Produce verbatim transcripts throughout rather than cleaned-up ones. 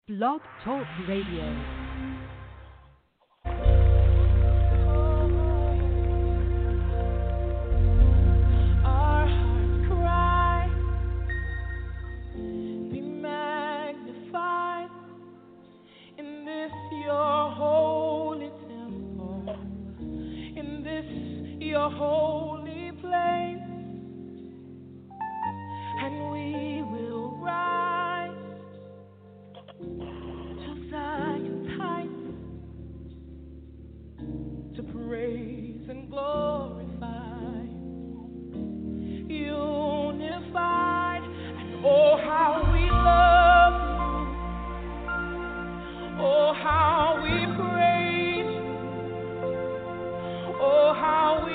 Blog Talk Radio. Your holy place, and we will rise to Zion's heights to praise and glorify, unified, and oh how we love you, oh how we praise you, oh how we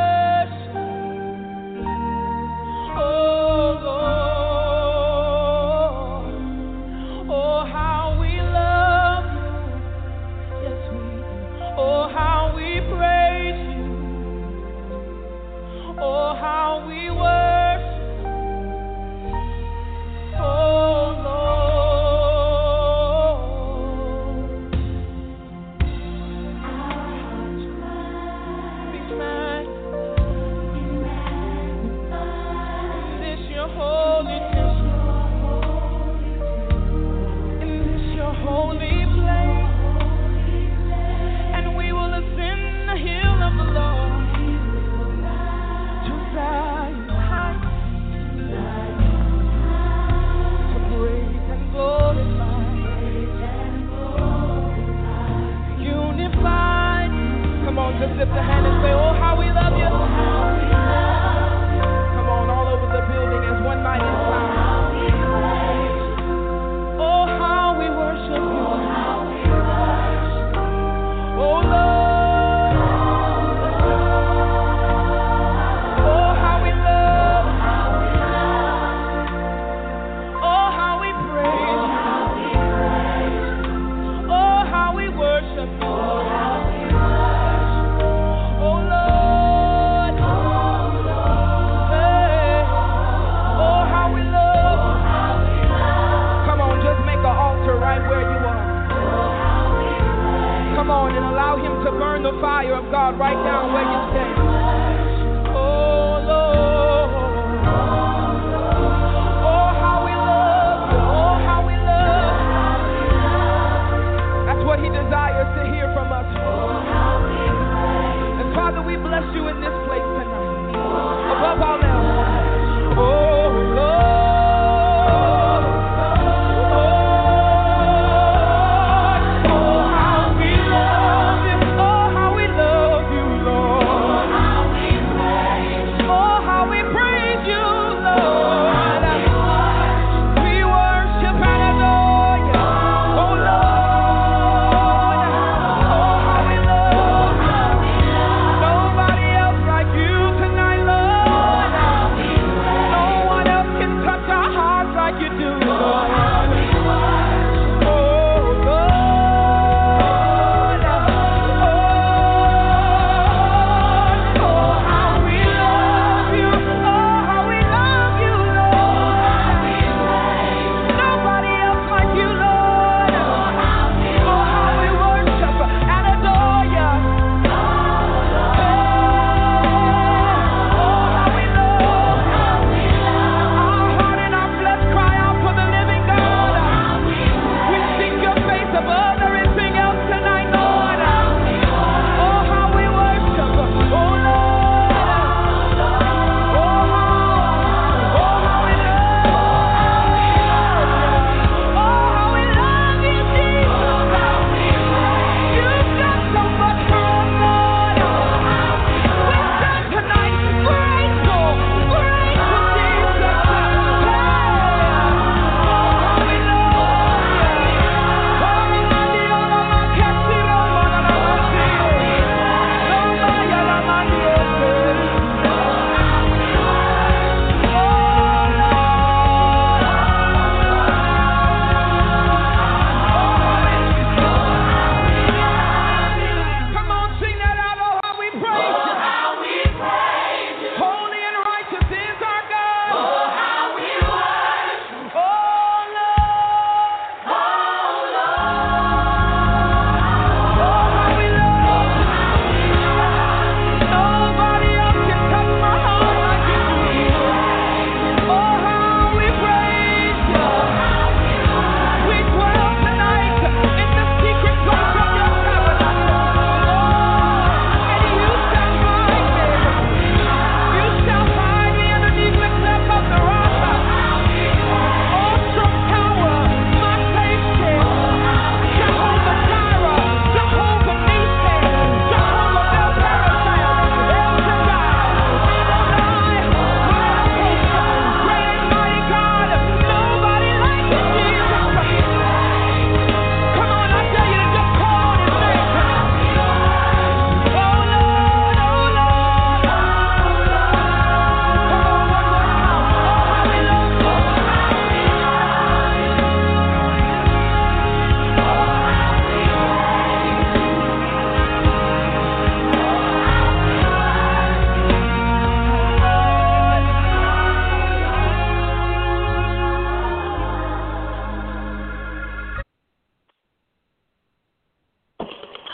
just lift a hand and say, oh, how we love you. Come on, all over the building as one mighty sound. Oh, how we worship you. Oh, Lord. Oh, how we love you. Oh, how we praise you. Oh, how we worship you. Come on and allow him to burn the fire of God right down where you stand. Oh Lord, oh how we love you, oh how we love you. That's what he desires to hear from us. And Father, we bless you in this place tonight. Above all else, oh Lord. Oh,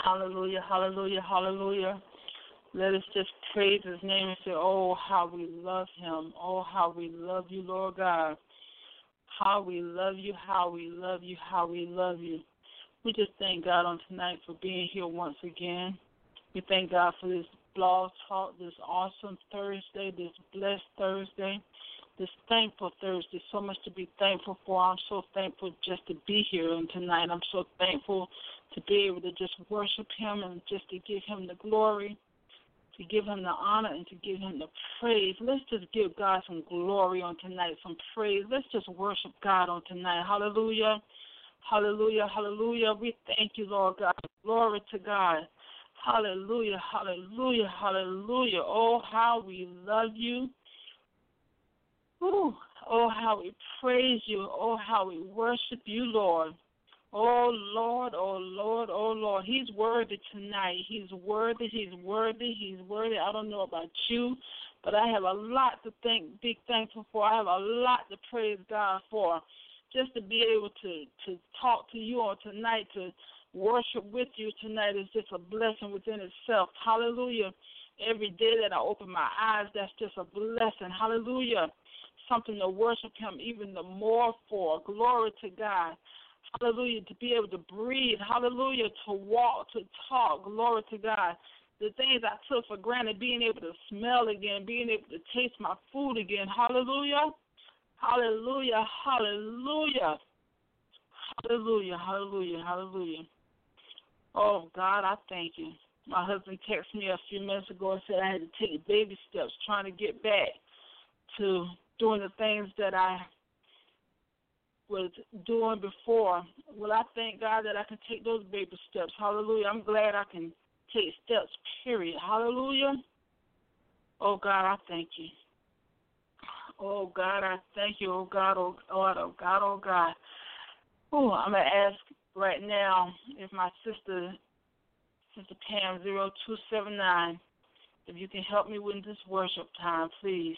Hallelujah, hallelujah, hallelujah. Let us just praise his name and say, oh, how we love him. Oh, how we love you, Lord God. How we love you, how we love you, how we love you. We just thank God on tonight for being here once again. We thank God for this blog talk, this awesome Thursday, this blessed Thursday, this thankful Thursday. So much to be thankful for. I'm so thankful just to be here and tonight. I'm so thankful to be able to just worship him and just to give him the glory, to give him the honor, and to give him the praise. Let's just give God some glory on tonight, some praise. Let's just worship God on tonight. Hallelujah, hallelujah, hallelujah. We thank you, Lord God. Glory to God. Hallelujah, hallelujah, hallelujah. Oh, how we love you. Ooh, oh, how we praise you. Oh, how we worship you, Lord. Oh, Lord, oh, Lord, oh, Lord. He's worthy tonight. He's worthy, he's worthy, he's worthy. I don't know about you, but I have a lot to thank, be thankful for. I have a lot to praise God for. Just to be able to, to talk to you on tonight, to worship with you tonight is just a blessing within itself. Hallelujah. Every day that I open my eyes, that's just a blessing. Hallelujah. Something to worship him even the more for. Glory to God. Hallelujah, to be able to breathe. Hallelujah, to walk, to talk. Glory to God. The things I took for granted, being able to smell again, being able to taste my food again. Hallelujah, hallelujah, hallelujah, hallelujah, hallelujah, hallelujah. Oh, God, I thank you. My husband texted me a few minutes ago and said I had to take baby steps trying to get back to doing the things that I was doing before. Well, I thank God that I can take those baby steps. Hallelujah. I'm glad I can take steps, period. Hallelujah. Oh, God, I thank you. Oh, God, I thank you. Oh, God, oh, God, oh, God, oh, God. Oh, I'm going to ask right now if my sister, Sister Pam, zero two seven nine, if you can help me with this worship time, please.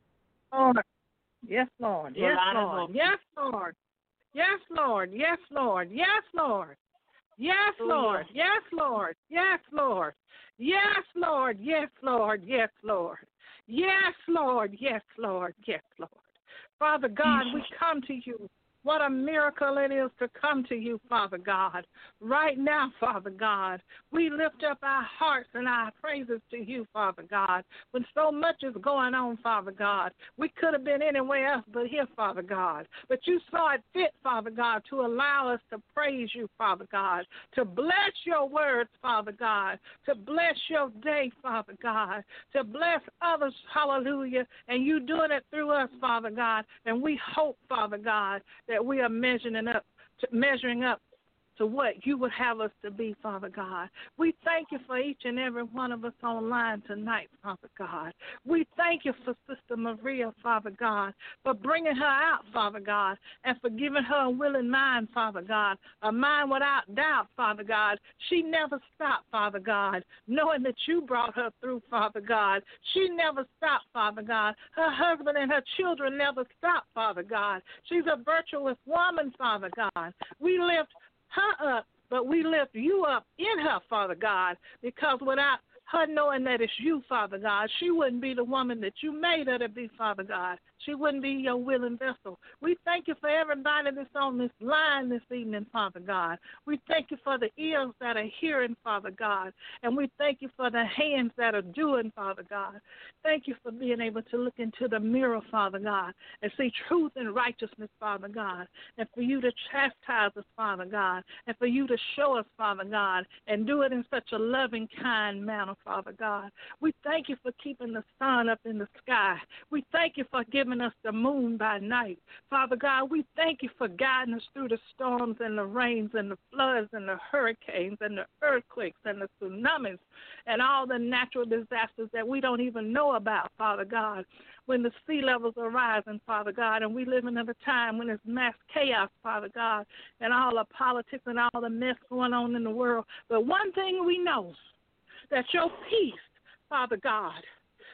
Lord. Yes, Lord. Yes, Lord. Yes, Lord. Yes, Lord. Yes, Lord. Yes, Lord. Yes, Lord. Yes, Lord. Yes, Lord. Yes, Lord. Yes, Lord. Yes, Lord. Yes, Lord. Yes, Lord. Yes, Lord. Father God, we come to you. What a miracle it is to come to you, Father God. Right now, Father God, we lift up our hearts and our praises to you, Father God. When so much is going on, Father God, we could have been anywhere else but here, Father God. But you saw it fit, Father God, to allow us to praise you, Father God, to bless your words, Father God, to bless your day, Father God, to bless others, hallelujah, and you doing it through us, Father God. And we hope, Father God, that we are measuring up, to, measuring up to what you would have us to be, Father God. We thank you for each and every one of us online tonight, Father God. We thank you for Sister Maria, Father God, for bringing her out, Father God, and for giving her a willing mind, Father God, a mind without doubt, Father God. She never stopped, Father God, knowing that you brought her through, Father God. She never stopped, Father God. Her husband and her children never stopped, Father God. She's a virtuous woman, Father God. We lift her up, but we lift you up in her, Father God, because without her knowing that it's you, Father God, she wouldn't be the woman that you made her to be, Father God. She wouldn't be your willing vessel. We thank you for everybody that's on this line this evening, Father God. We thank you for the ears that are hearing, Father God, and we thank you for the hands that are doing, Father God. Thank you for being able to look into the mirror, Father God, and see truth and righteousness, Father God, and for you to chastise us, Father God, and for you to show us, Father God, and do it in such a loving, kind manner, Father God. We thank you for keeping the sun up in the sky. We thank you for giving us the moon by night. Father God, we thank you for guiding us through the storms and the rains and the floods and the hurricanes and the earthquakes and the tsunamis and all the natural disasters that we don't even know about, Father God. When the sea levels are rising, Father God, and we live in a time when there's mass chaos, Father God, and all the politics and all the mess going on in the world. But one thing we know, that your peace, Father God,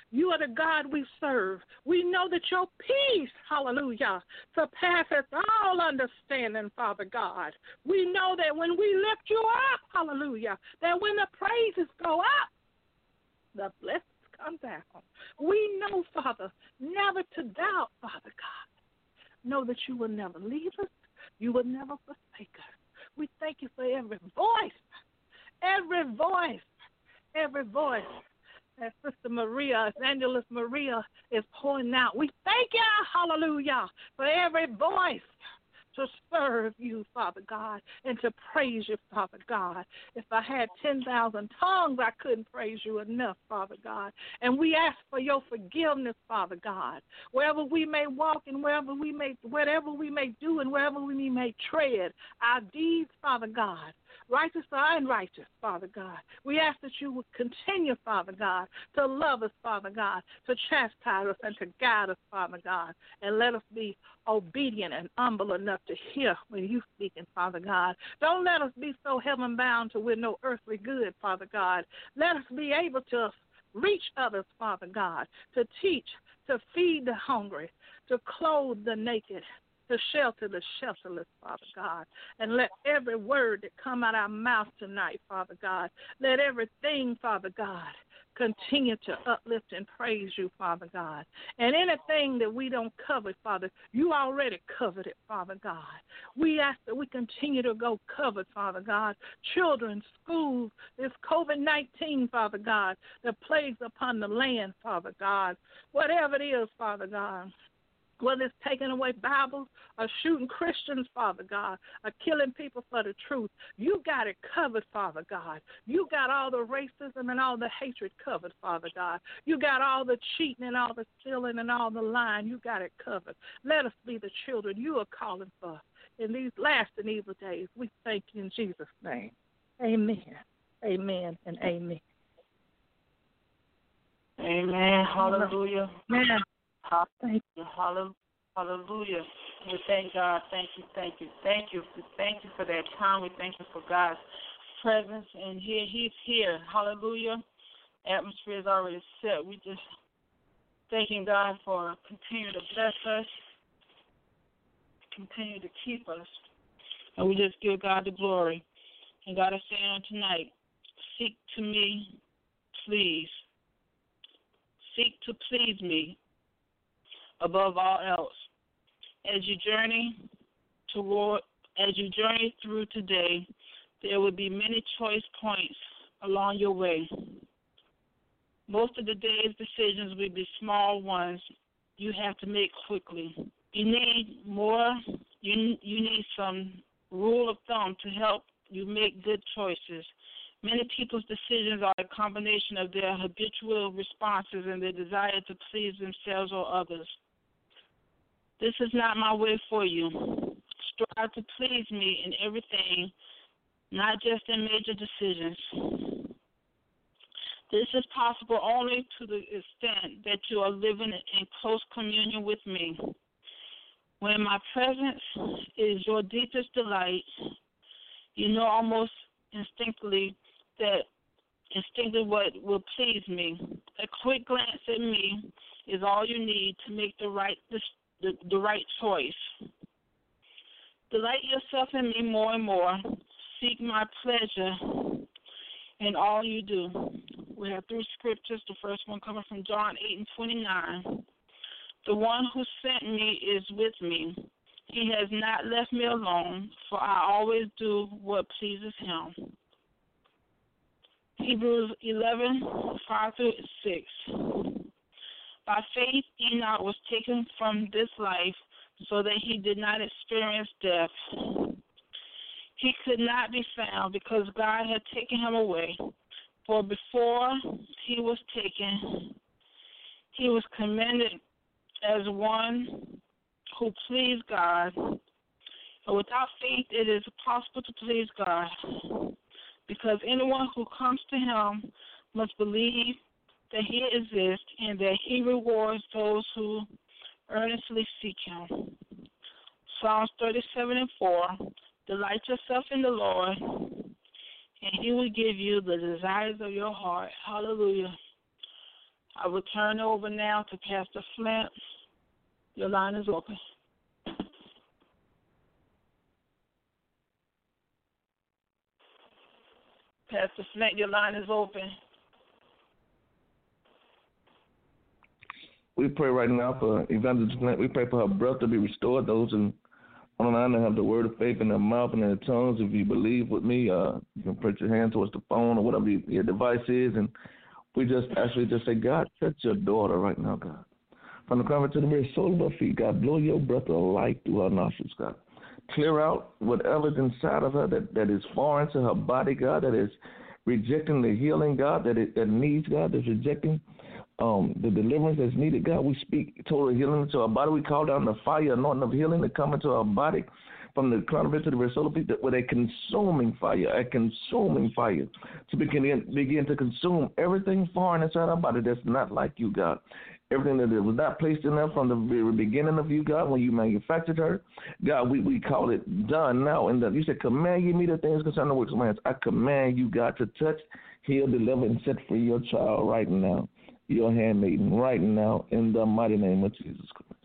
You are the God we serve. We know that your peace, hallelujah, surpasses all understanding, Father God. We know that when we lift you up, hallelujah, that when the praises go up, the blessings come down. We know, Father, never to doubt, Father God. Know that you will never leave us. You will never forsake us. We thank you for every voice, every voice, every voice that Sister Maria, Evangelist Maria, is pouring out. We thank you, hallelujah, for every voice to serve you, Father God, and to praise you, Father God. If I had ten thousand tongues, I couldn't praise you enough, Father God. And we ask for your forgiveness, Father God. Wherever we may walk and wherever we may, whatever we may do and wherever we may tread, our deeds, Father God, righteous or unrighteous, Father God. We ask that you would continue, Father God, to love us, Father God, to chastise us and to guide us, Father God, and let us be obedient and humble enough to hear when you speaking, Father God. Don't let us be so heaven-bound to we're no earthly good, Father God. Let us be able to reach others, Father God, to teach, to feed the hungry, to clothe the naked, to shelter the shelterless, Father God. And let every word that come out of our mouth tonight, Father God, let everything, Father God, continue to uplift and praise you, Father God. And anything that we don't cover, Father, you already covered it, Father God. We ask that we continue to go covered, Father God. Children, schools, this COVID nineteen, Father God, that plagues upon the land, Father God. Whatever it is, Father God. Whether it's taking away Bibles or shooting Christians, Father God, or killing people for the truth, you got it covered, Father God. You got all the racism and all the hatred covered, Father God. You got all the cheating and all the stealing and all the lying. You got it covered. Let us be the children you are calling for in these last and evil days. We thank you in Jesus' name. Amen. Amen and amen. Amen. Hallelujah. Amen. Thank you. Hallelujah. We thank God. Thank you, thank you, thank you. Thank you for that time. We thank you for God's presence. And here, He's here. Hallelujah. Atmosphere is already set. We just thanking God for continuing to bless us, continue to keep us. And we just give God the glory. And God is saying on tonight, seek to me, please. Seek to please me above all else. As you journey toward, as you journey through today, there will be many choice points along your way. Most of the day's decisions will be small ones you have to make quickly. You need more, you, you need some rule of thumb to help you make good choices. Many people's decisions are a combination of their habitual responses and their desire to please themselves or others. This is not my way for you. Strive to please me in everything, not just in major decisions. This is possible only to the extent that you are living in close communion with me. When my presence is your deepest delight, you know almost instinctively that instinctively what will please me. A quick glance at me is all you need to make the right decision. The, the right choice. Delight yourself in me more and more. Seek my pleasure in all you do. We have three scriptures. The first one coming from John eight and twenty-nine. The one who sent me is with me. He has not left me alone, for I always do what pleases him. Hebrews eleven, five through six. By faith, Enoch was taken from this life so that he did not experience death. He could not be found because God had taken him away. For before he was taken, he was commended as one who pleased God. And without faith, it is impossible to please God, because anyone who comes to him must believe that he exists and that he rewards those who earnestly seek him. Psalms thirty-seven and four, delight yourself in the Lord, and he will give you the desires of your heart. Hallelujah. I will turn over now to Pastor Flint. Your line is open. Pastor Flint, your line is open. We pray right now for Evangelist Flint. We pray for her breath to be restored. Those in online that have the word of faith in their mouth and in their tongues. If you believe with me, uh, you can put your hand towards the phone or whatever your device is, and we just actually just say, God, touch your daughter right now, God. From the crown to the very sole of her feet, God, blow your breath of life through her nostrils, God. Clear out whatever's inside of her that, that is foreign to her body, God, that is rejecting the healing, God, that it that needs, God, that's rejecting um, the deliverance that's needed, God. We speak total healing into our body. We call down the fire, anointing of healing to come into our body from the crown of it to the very sole of feet with a consuming fire, a consuming fire to begin, begin to consume everything foreign inside our body that's not like you, God. Everything that was not placed in there from the very beginning of you, God, when you manufactured her, God, we, we call it done now. And you said, command you me the things concerning the works of my hands. I command you, God, to touch, heal, deliver, and set free your child right now, your handmaiden right now, in the mighty name of Jesus Christ.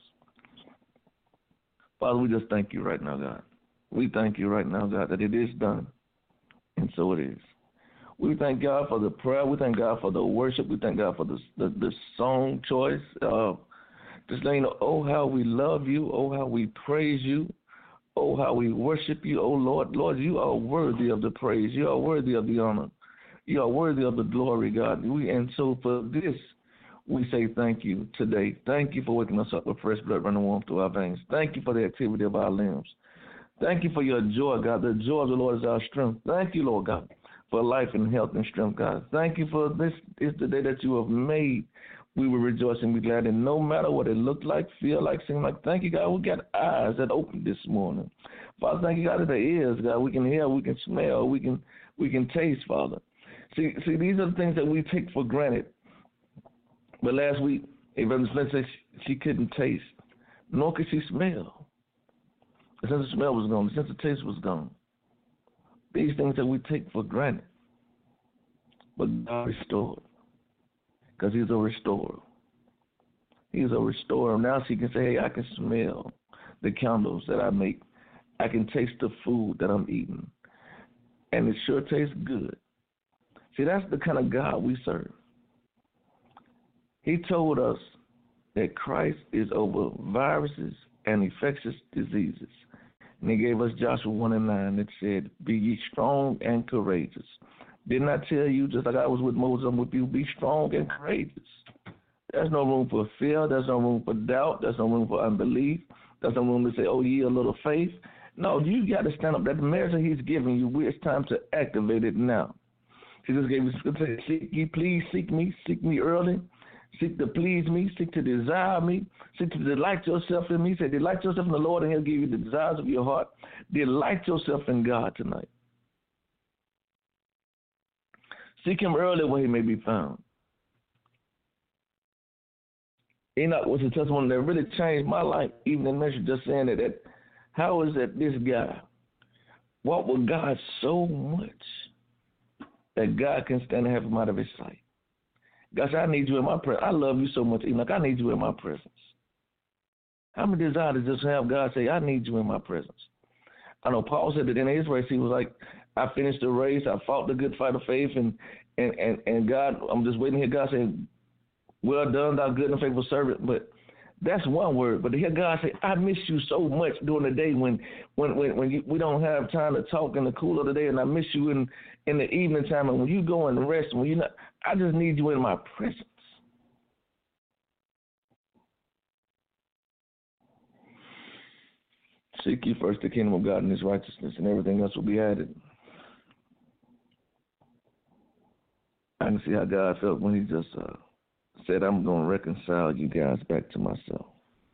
Father, we just thank you right now, God. We thank you right now, God, that it is done, and so it is. We thank God for the prayer. We thank God for the worship. We thank God for the the, the song choice. Uh, just letting you know, oh, how we love you. Oh, how we praise you. Oh, how we worship you. Oh, Lord. Lord, you are worthy of the praise. You are worthy of the honor. You are worthy of the glory, God. We And so for this, we say thank you today. Thank you for waking us up with fresh blood running warm through our veins. Thank you for the activity of our limbs. Thank you for your joy, God. The joy of the Lord is our strength. Thank you, Lord God, for life and health and strength, God. Thank you for this is the day that you have made. We will rejoice and be glad, and no matter what it looked like, feel like, seem like, thank you, God, we got eyes that opened this morning. Father, thank you, God, that the ears, God, we can hear, we can smell, we can we can taste, Father. See, see, these are the things that we take for granted. But last week, Evangelist Flint said she, she couldn't taste, nor could she smell. The sense of smell was gone. The sense of taste was gone. These things that we take for granted. But God restored. Because he's a restorer. He's a restorer. Now she can say, hey, I can smell the candles that I make. I can taste the food that I'm eating. And it sure tastes good. See, that's the kind of God we serve. He told us that Christ is over viruses and infectious diseases. And he gave us Joshua one and nine that said, be ye strong and courageous. Didn't I tell you, just like I was with Moses, I'm with you, be strong and courageous. There's no room for fear. There's no room for doubt. There's no room for unbelief. There's no room to say, oh, ye a little faith. No, you got to stand up. That measure he's giving you, it's time to activate it now. He just gave us, seek ye, please seek me, seek me early. Seek to please me, seek to desire me, seek to delight yourself in me. He said, delight yourself in the Lord, and he'll give you the desires of your heart. Delight yourself in God tonight. Seek him early where he may be found. Enoch was a testimony that really changed my life, even in measure just saying that, that how is that this guy walked with God so much that God can stand and have him out of his sight? God said, I need you in my presence. I love you so much, Enoch. I need you in my presence. How many desire to just have God say, I need you in my presence? I know Paul said that in his race, he was like, I finished the race. I fought the good fight of faith. And, and, and, and God, I'm just waiting to hear God say, well done, thou good and faithful servant. But that's one word. But to hear God say, I miss you so much during the day when when when, when you, we don't have time to talk in the cool of the day, and I miss you in, in the evening time. And when you go and rest, when you not, I just need you in my presence. Seek ye first the kingdom of God and his righteousness, and everything else will be added. I can see how God felt when he just uh, said, I'm going to reconcile you guys back to myself.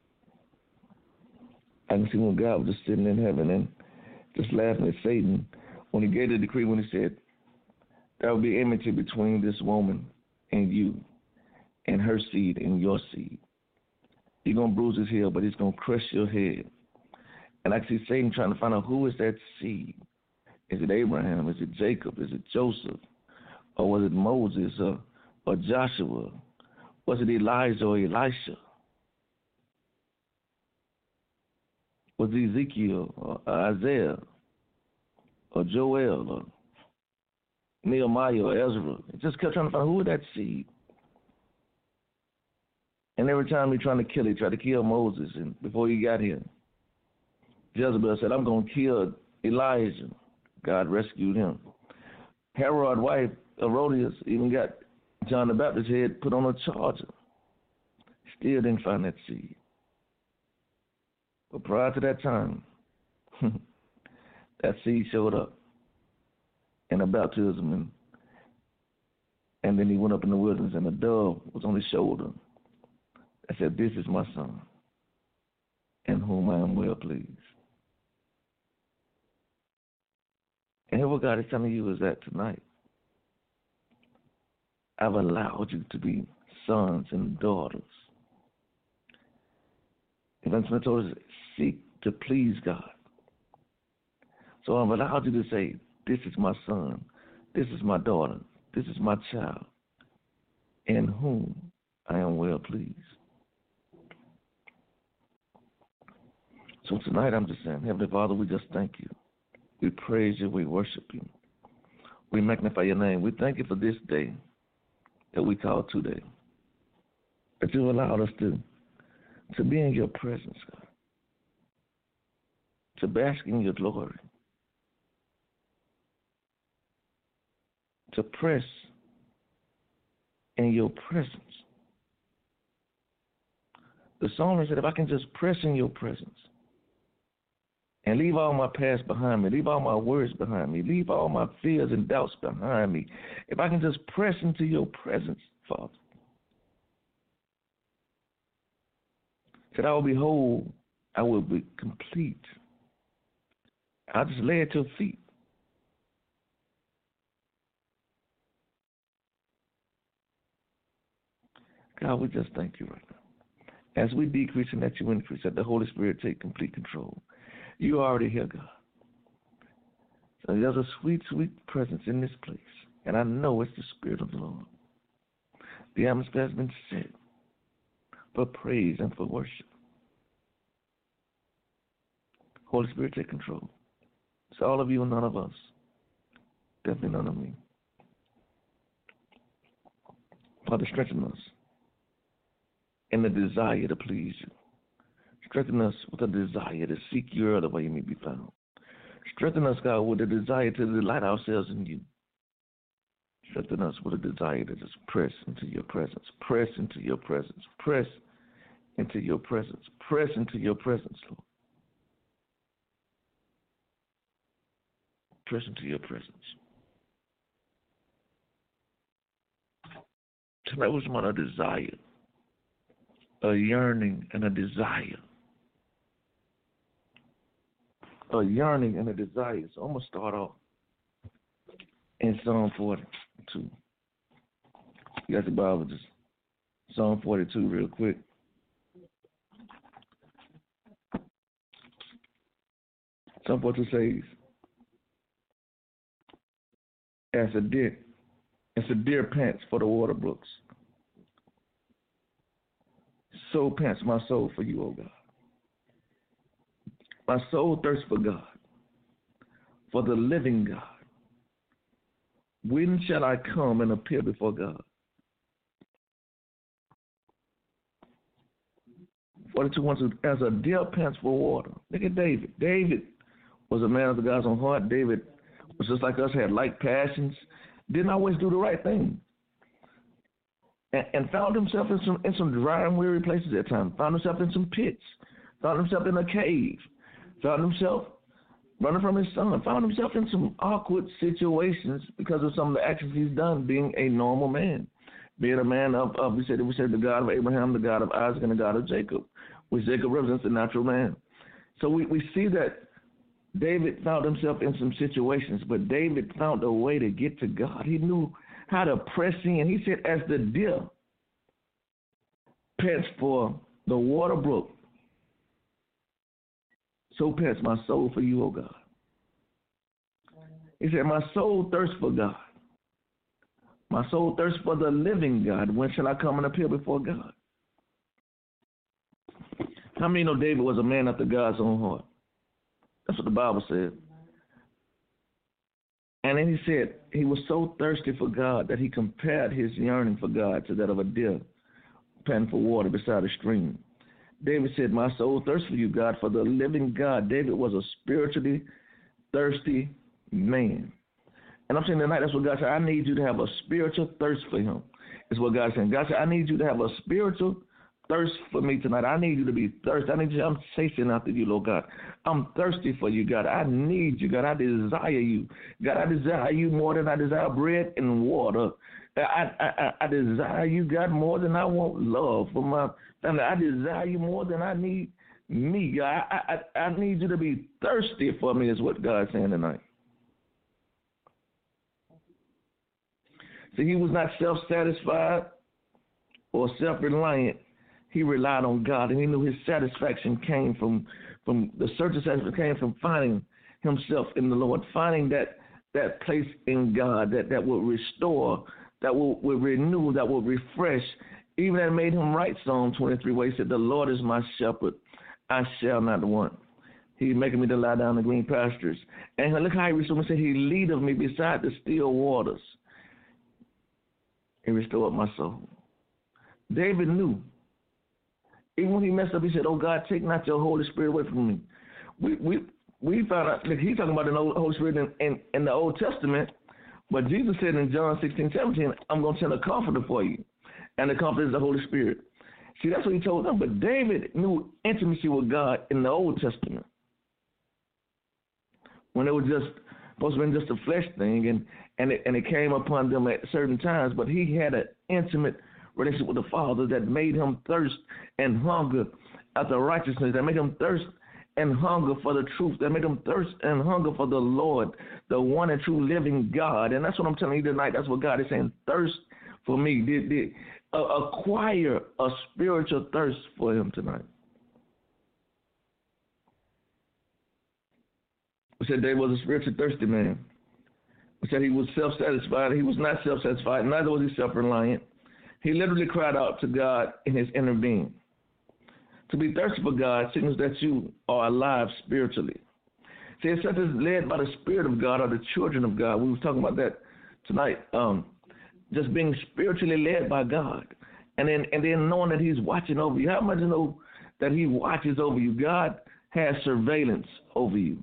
I can see when God was just sitting in heaven and just laughing at Satan when he gave the decree, when he said, there will be enmity between this woman and you, and her seed and your seed. He's going to bruise his heel, but he's going to crush your head. And I see Satan trying to find out, who is that seed? Is it Abraham? Is it Jacob? Is it Joseph? Or was it Moses or, or Joshua? Was it Elijah or Elisha? Was it Ezekiel or Isaiah or Joel or Nehemiah or Ezra? It just kept trying to find who was that seed. And every time he trying to kill, he tried to kill Moses. And before he got here, Jezebel said, I'm going to kill Elijah. God rescued him. Herod's wife, Herodias, even got John the Baptist's head put on a charger. Still didn't find that seed. But prior to that time, that seed showed up in a baptism. And, and then he went up in the wilderness, and a dove was on his shoulder. I said, this is my son, in whom I am well pleased. And here what God is telling you is that tonight, I've allowed you to be sons and daughters. Evangelist Smith told us, seek to please God. So I've allowed you to say, this is my son, this is my daughter, this is my child, in whom I am well pleased. So tonight I'm just saying, Heavenly Father, we just thank you. We praise you, we worship you. We magnify your name. We thank you for this day that we call today, that you allowed us to, to be in your presence, God, to bask in your glory, to press in your presence. The psalmist said, if I can just press in your presence and leave all my past behind me, leave all my worries behind me, leave all my fears and doubts behind me, if I can just press into your presence, Father, that I will be whole, I will be complete. I'll just lay at your feet. God, we just thank you right now. As we decrease and that you increase, that the Holy Spirit take complete control. You are already here, God. So there's a sweet, sweet presence in this place. And I know it's the Spirit of the Lord. The atmosphere has been set for praise and for worship. Holy Spirit, take control. It's all of you and none of us. Definitely none of me. Father, strengthen us in the desire to please you. Strengthen us with a desire to seek you early where you may be found. Strengthen us, God, with a desire to delight ourselves in you. Strengthen us with a desire to just press into your presence. Press into your presence. Press into your presence. Press into your presence, Lord. Press into your presence. Tonight was about a desire, a yearning and a desire. A yearning and a desire. So I'm going to start off in Psalm forty-two. You got the Bible, just Psalm forty-two real quick. Psalm forty-two says, as a deer, as a deer pants for the water brooks, so pants my soul for you, O God. My soul thirsts for God, for the living God. When shall I come and appear before God? forty-two one says, as a deer pants for water. Look at David. David was a man of the God's own heart. David was just like us, had like passions, didn't always do the right thing. And, and found himself in some in some dry and weary places at times. Found himself in some pits. Found himself in a cave. Found himself running from his son. Found himself in some awkward situations because of some of the actions he's done, being a normal man. Being a man of, of we said we said the God of Abraham, the God of Isaac, and the God of Jacob, which Jacob represents the natural man. So we, we see that David found himself in some situations, but David found a way to get to God. He knew how to press in. He said, as the deer pants for the water brook, so pants my soul for you, O God. He said, my soul thirsts for God, My soul thirsts for the living God. When shall I come and appear before God? How many know David was a man after God's own heart? That's what the Bible said. And then he said he was so thirsty for God that he compared his yearning for God to that of a deer panting for water beside a stream. David said, my soul thirsts for you, God, for the living God. David was a spiritually thirsty man. And I'm saying tonight, that's what God said. I need you to have a spiritual thirst for him. Is what God said. God said, I need you to have a spiritual thirst for me tonight. I need you to be thirsty. I need you. I'm chasing after you, Lord God. I'm thirsty for you, God. I need you, God. I desire you. God, I desire you more than I desire bread and water. I, I, I desire you, God, more than I want love for my family. I desire you more than I need me, God. I, I, I need you to be thirsty for me is what God's saying tonight. See, he was not self-satisfied or self-reliant. He relied on God, and he knew his satisfaction came from, from the search of satisfaction came from finding himself in the Lord, finding that, that place in God that, that will restore, that will, will renew, that will refresh. Even that made him write Psalm twenty-three, where he said, the Lord is my shepherd, I shall not want. He's making me to lie down in green pastures. And look how he restored me. He said, he leadeth me beside the still waters. He restored my soul. David knew. Even when he messed up, he said, oh, God, take not your Holy Spirit away from me. We we we found out, like he's talking about the Holy Spirit in, in, in the Old Testament, but Jesus said in John sixteen, seventeen, I'm going to send a comforter for you, and the comforter is the Holy Spirit. See, that's what he told them, but David knew intimacy with God in the Old Testament, when it was just supposed to be just a flesh thing, and, and, it, and it came upon them at certain times, but he had an intimate relationship with the Father that made him thirst and hunger after righteousness, that made him thirst and hunger for the truth, that made him thirst and hunger for the Lord, the one and true living God. And that's what I'm telling you tonight. That's what God is saying. Thirst for me. Did, did, uh, acquire a spiritual thirst for him tonight. We said David was a spiritually thirsty man. We said he was self-satisfied. He was not self-satisfied. Neither was he self-reliant. He literally cried out to God in his inner being. To be thirsty for God signals that you are alive spiritually. See, it's such as led by the Spirit of God or the children of God. We were talking about that tonight. Um, just being spiritually led by God. And then and then knowing that he's watching over you. How much you know that he watches over you? God has surveillance over you.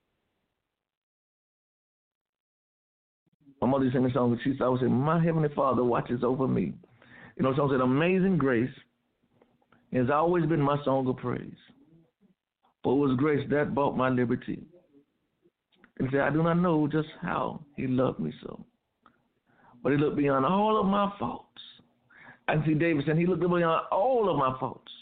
My mother sang a song, and she always said, my Heavenly Father watches over me. You know, so it's an amazing grace. It has always been my song of praise. For it was grace that bought my liberty. And he said, I do not know just how he loved me so. But he looked beyond all of my faults. I can see David saying he looked beyond all of my faults.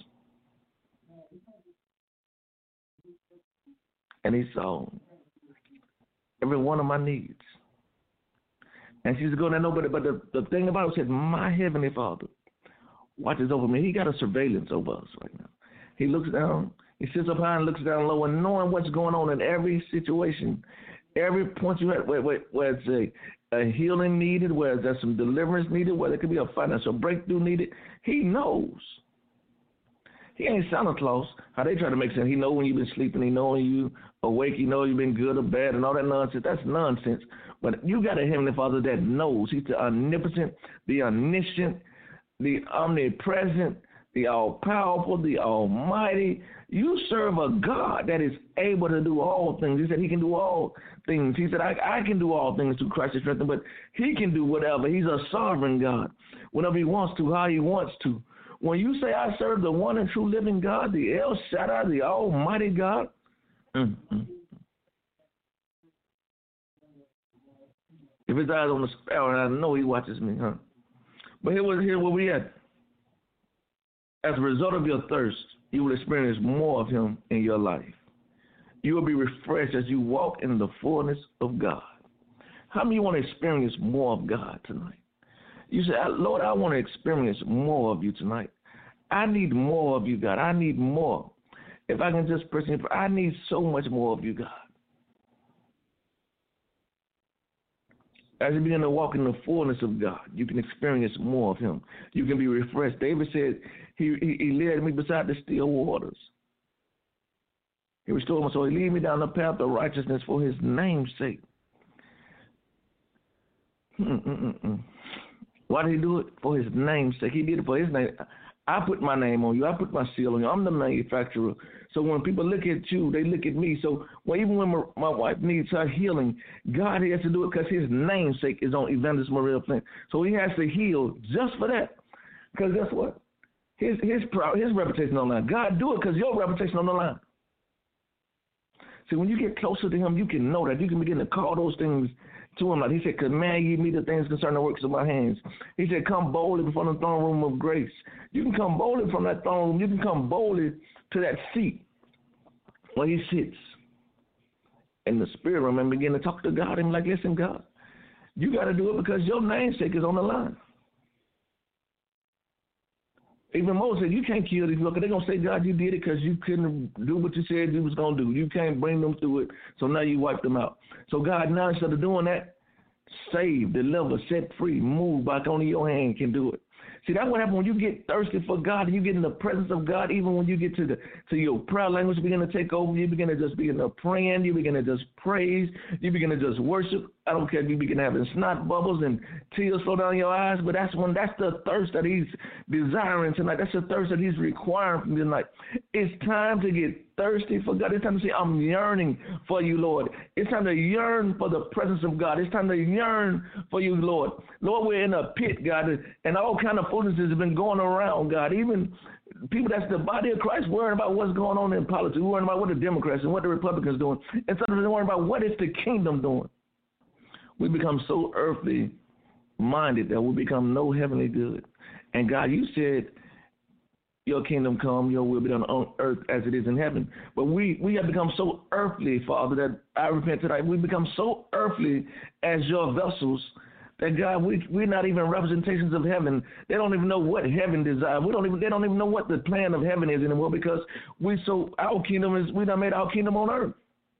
And he saw every one of my needs. And she's going to know, but, but the, the thing about it says, my Heavenly Father watches over me. He got a surveillance over us right now. He looks down, he sits up high and looks down low, and knowing what's going on in every situation, every point you had, where, where, where it's a, a healing needed, where there's some deliverance needed, where there could be a financial breakthrough needed, he knows. He ain't Santa Claus. How they try to make sense. He know when you've been sleeping. He know when you awake. He know you've been good or bad and all that nonsense. That's nonsense. But you got a Heavenly Father that knows. He's the omnipotent, the omniscient, the omnipresent, the all-powerful, the almighty. You serve a God that is able to do all things. He said he can do all things. He said, I, I can do all things through Christ who strengthens, but he can do whatever. He's a sovereign God. Whenever he wants to, how he wants to. When you say I serve the one and true living God, the El Shaddai, the almighty God, mm-hmm. If his eyes on the sparrow, and I know he watches me, huh? But here was here where we at. As a result of your thirst, you will experience more of him in your life. You will be refreshed as you walk in the fullness of God. How many of you want to experience more of God tonight? You say, Lord, I want to experience more of you tonight. I need more of you, God. I need more. If I can just personally, I need so much more of you, God. As you begin to walk in the fullness of God, you can experience more of him. You can be refreshed. David said, he, he, he led me beside the still waters. He restored my soul. He led me down the path of righteousness for his name's sake. Mm-mm-mm. Why did he do it? For his name's sake. He did it for his name. I put my name on you. I put my seal on you. I'm the manufacturer. So when people look at you, they look at me. So well, even when my, my wife needs her healing, God has to do it because his namesake is on Evangelist Maria Flint. So he has to heal just for that. Because guess what? His his his reputation on the line. God do it because your reputation on the line. See, when you get closer to him, you can know that. You can begin to call those things to him. Like he said, command ye me the things concerning the works of my hands. He said, come boldly before the throne room of grace. You can come boldly from that throne room. You can come boldly to that seat where he sits in the spirit room and begin to talk to God and be like, listen, God, you got to do it because your namesake is on the line. Even Moses said, you can't kill these people. They're going to say, God, you did it because you couldn't do what you said you was going to do. You can't bring them through it, so now you wipe them out. So God, now instead of doing that, save, deliver, set free, move back only your hand can do it. See, that's what happens when you get thirsty for God and you get in the presence of God. Even when you get to the to your prayer language begin to take over, you begin to just begin to pray, you begin to just praise, you begin to just worship. I don't care if you begin having snot bubbles and tears flow down your eyes, but that's when that's the thirst that he's desiring tonight. That's the thirst that he's requiring from you tonight. It's time to get thirsty for God. It's time to say, I'm yearning for you, Lord. It's time to yearn for the presence of God. It's time to yearn for you, Lord. Lord, we're in a pit, God, and all kind of foolishness has been going around, God. Even people that's the body of Christ worrying about what's going on in politics, worrying about what the Democrats and what the Republicans are doing, instead of worrying about what is the kingdom doing. We become so earthly minded that we become no heavenly good. And God, you said, your kingdom come, your will be done on earth as it is in heaven. But we, we have become so earthly, Father, that I repent tonight. We become so earthly as your vessels that, God, we, we're not even representations of heaven. They don't even know what heaven desires. We don't even, they don't even know what the plan of heaven is anymore because we so our kingdom is, we done made our kingdom on earth.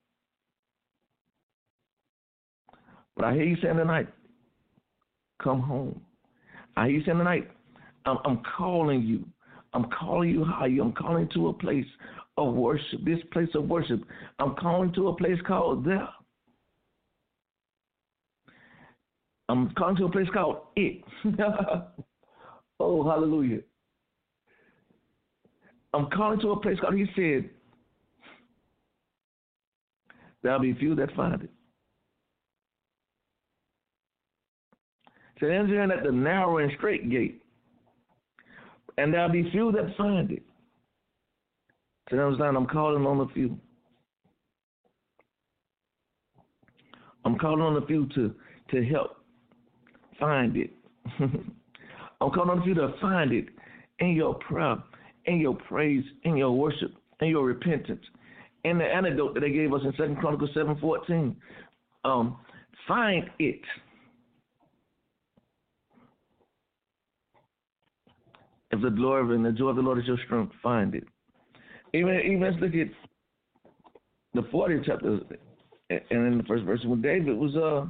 But I hear you saying tonight, come home. I hear you saying tonight, I'm, I'm calling you. I'm calling you higher. I'm calling to a place of worship, this place of worship. I'm calling to a place called there. I'm calling to a place called it. Oh, hallelujah. I'm calling to a place called, he said, there'll be few that find it. So enter in at the narrow and straight gate, and there'll be few that find it. So understand, I'm calling on the few. I'm calling on the few to, to help find it. I'm calling on the few to find it in your prayer, in your praise, in your worship, in your repentance. In the antidote that they gave us in Second Chronicles seven fourteen, um, find it. If the glory and the joy of the Lord is your strength, find it. Even, even let's look at the fortieth chapter, and in the first verse, when David was, uh,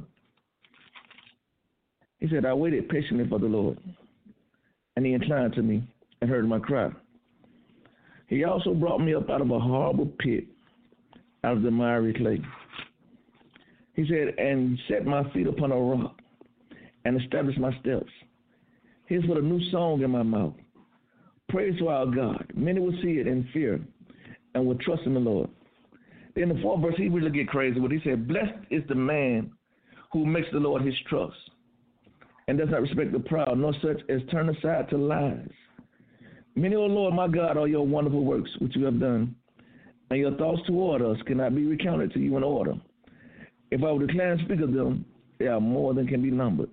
he said, I waited patiently for the Lord, and he inclined to me and heard my cry. He also brought me up out of a horrible pit, out of the miry clay. He said, and set my feet upon a rock, and established my steps. Here's what a new song in my mouth. Praise to our God. Many will see it in fear and will trust in the Lord. In the fourth verse, he really get crazy. But he said, blessed is the man who makes the Lord his trust and does not respect the proud, nor such as turn aside to lies. Many, O Lord, my God, are your wonderful works which you have done, and your thoughts toward us cannot be recounted to you in order. If I would declare and speak of them, they are more than can be numbered.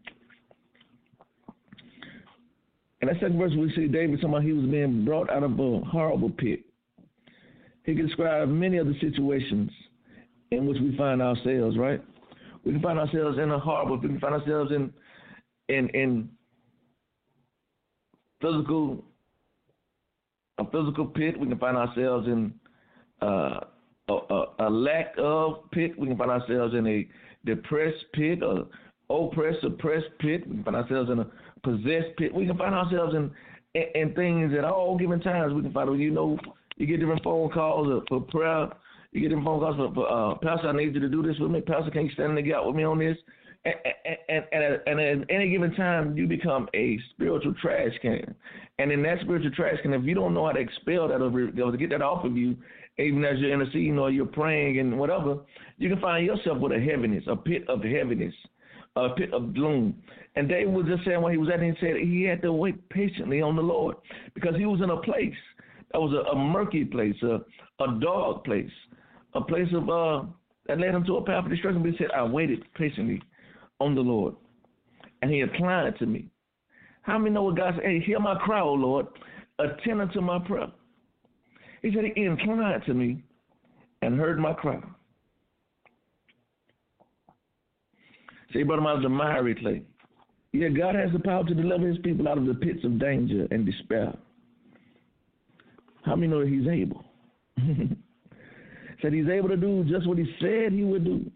In that second verse, we see David talking about he was being brought out of a horrible pit. He can describe many of the situations in which we find ourselves, right? We can find ourselves in a horrible pit. We can find ourselves in in in physical a physical pit. We can find ourselves in uh, a, a, a lack of pit. We can find ourselves in a depressed pit, a, oppressed, suppressed pit. We can find ourselves in a possessed pit. We can find ourselves in, in, in things at all given times. We can find, you know, you get different phone calls for prayer. You get different phone calls for, for uh, Pastor, I need you to do this with me. Pastor, can you stand in the gap with me on this? And, and, and, and at any given time, you become a spiritual trash can. And in that spiritual trash can, if you don't know how to expel that or to get that off of you, even as you're interceding or you're praying and whatever, you can find yourself with a heaviness, a pit of heaviness, a pit of gloom. And David was just saying when he was at it, he said he had to wait patiently on the Lord because he was in a place that was a, a murky place, a, a dark place, a place of uh, that led him to a path of destruction. But he said, I waited patiently on the Lord, and he inclined to me. How many know what God said? Hey, hear my cry, O Lord, attend unto my prayer. He said he inclined to me and heard my cry. See, brother, out of the miry clay. Yeah, God has the power to deliver his people out of the pits of danger and despair. How many know that he's able? Said he's able to do just what he said he would do.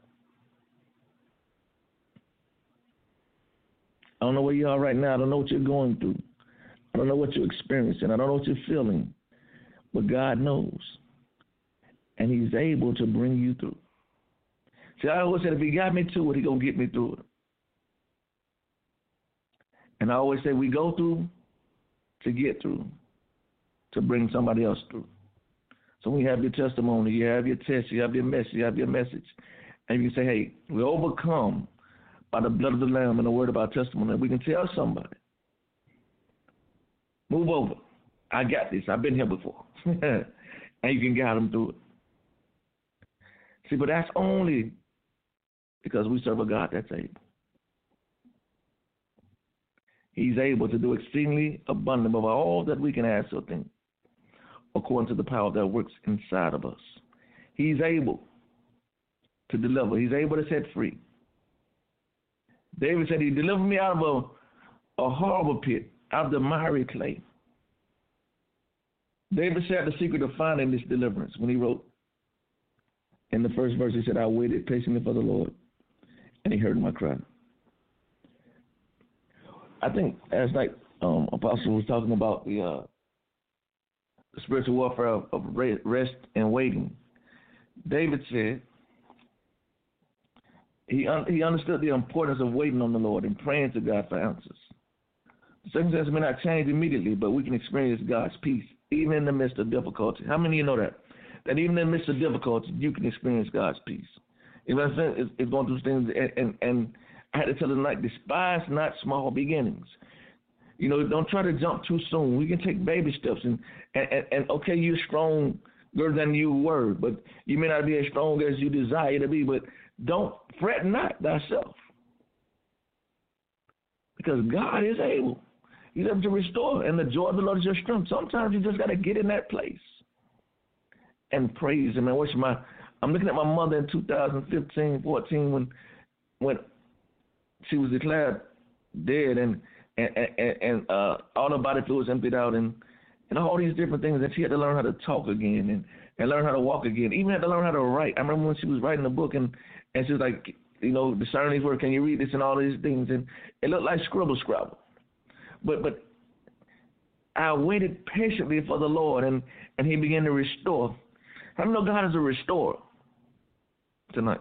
I don't know where you are right now. I don't know what you're going through. I don't know what you're experiencing. I don't know what you're feeling. But God knows. And he's able to bring you through. See, I always said if he got me to it, he's going to get me through it. And I always say we go through to get through, to bring somebody else through. So when you have your testimony, you have your test, you have your message, you have your message, and you can say, hey, we overcome by the blood of the Lamb and the word of our testimony. We can tell somebody, move over. I got this. I've been here before. And you can guide them through it. See, but that's only because we serve a God that's able. He's able to do exceedingly abundant of all that we can ask or think, according to the power that works inside of us. He's able to deliver. He's able to set free. David said he delivered me out of a, a horrible pit, out of the miry clay. David shared the secret of finding this deliverance when he wrote in the first verse, he said, I waited patiently for the Lord, and he heard my cry. I think as like um, Apostle was talking about the, uh, the spiritual warfare of, of rest and waiting, David said he un- he understood the importance of waiting on the Lord and praying to God for answers. The circumstances may not change immediately, but we can experience God's peace even in the midst of difficulty. How many of you know that? That even in the midst of difficulty, you can experience God's peace. If I said it's going through things, and, and, and I had to tell them, like, despise not small beginnings. You know, don't try to jump too soon. We can take baby steps. And, and, and, and okay, you're stronger than you were, but you may not be as strong as you desire to be, but don't fret not thyself. Because God is able. He's able to restore, and the joy of the Lord is your strength. Sometimes you just got to get in that place and praise Him. And what's my? I'm looking at my mother in two thousand fifteen, fourteen, when when she was declared dead, and and and, and uh, all her body fluids emptied out, and and all these different things, and she had to learn how to talk again, and and learn how to walk again. Even had to learn how to write. I remember when she was writing a book, and and she was like, you know, discerning these words. Can you read this and all these things? And it looked like scribble scrabble. But but I waited patiently for the Lord, and, and He began to restore. I know God is a restorer tonight.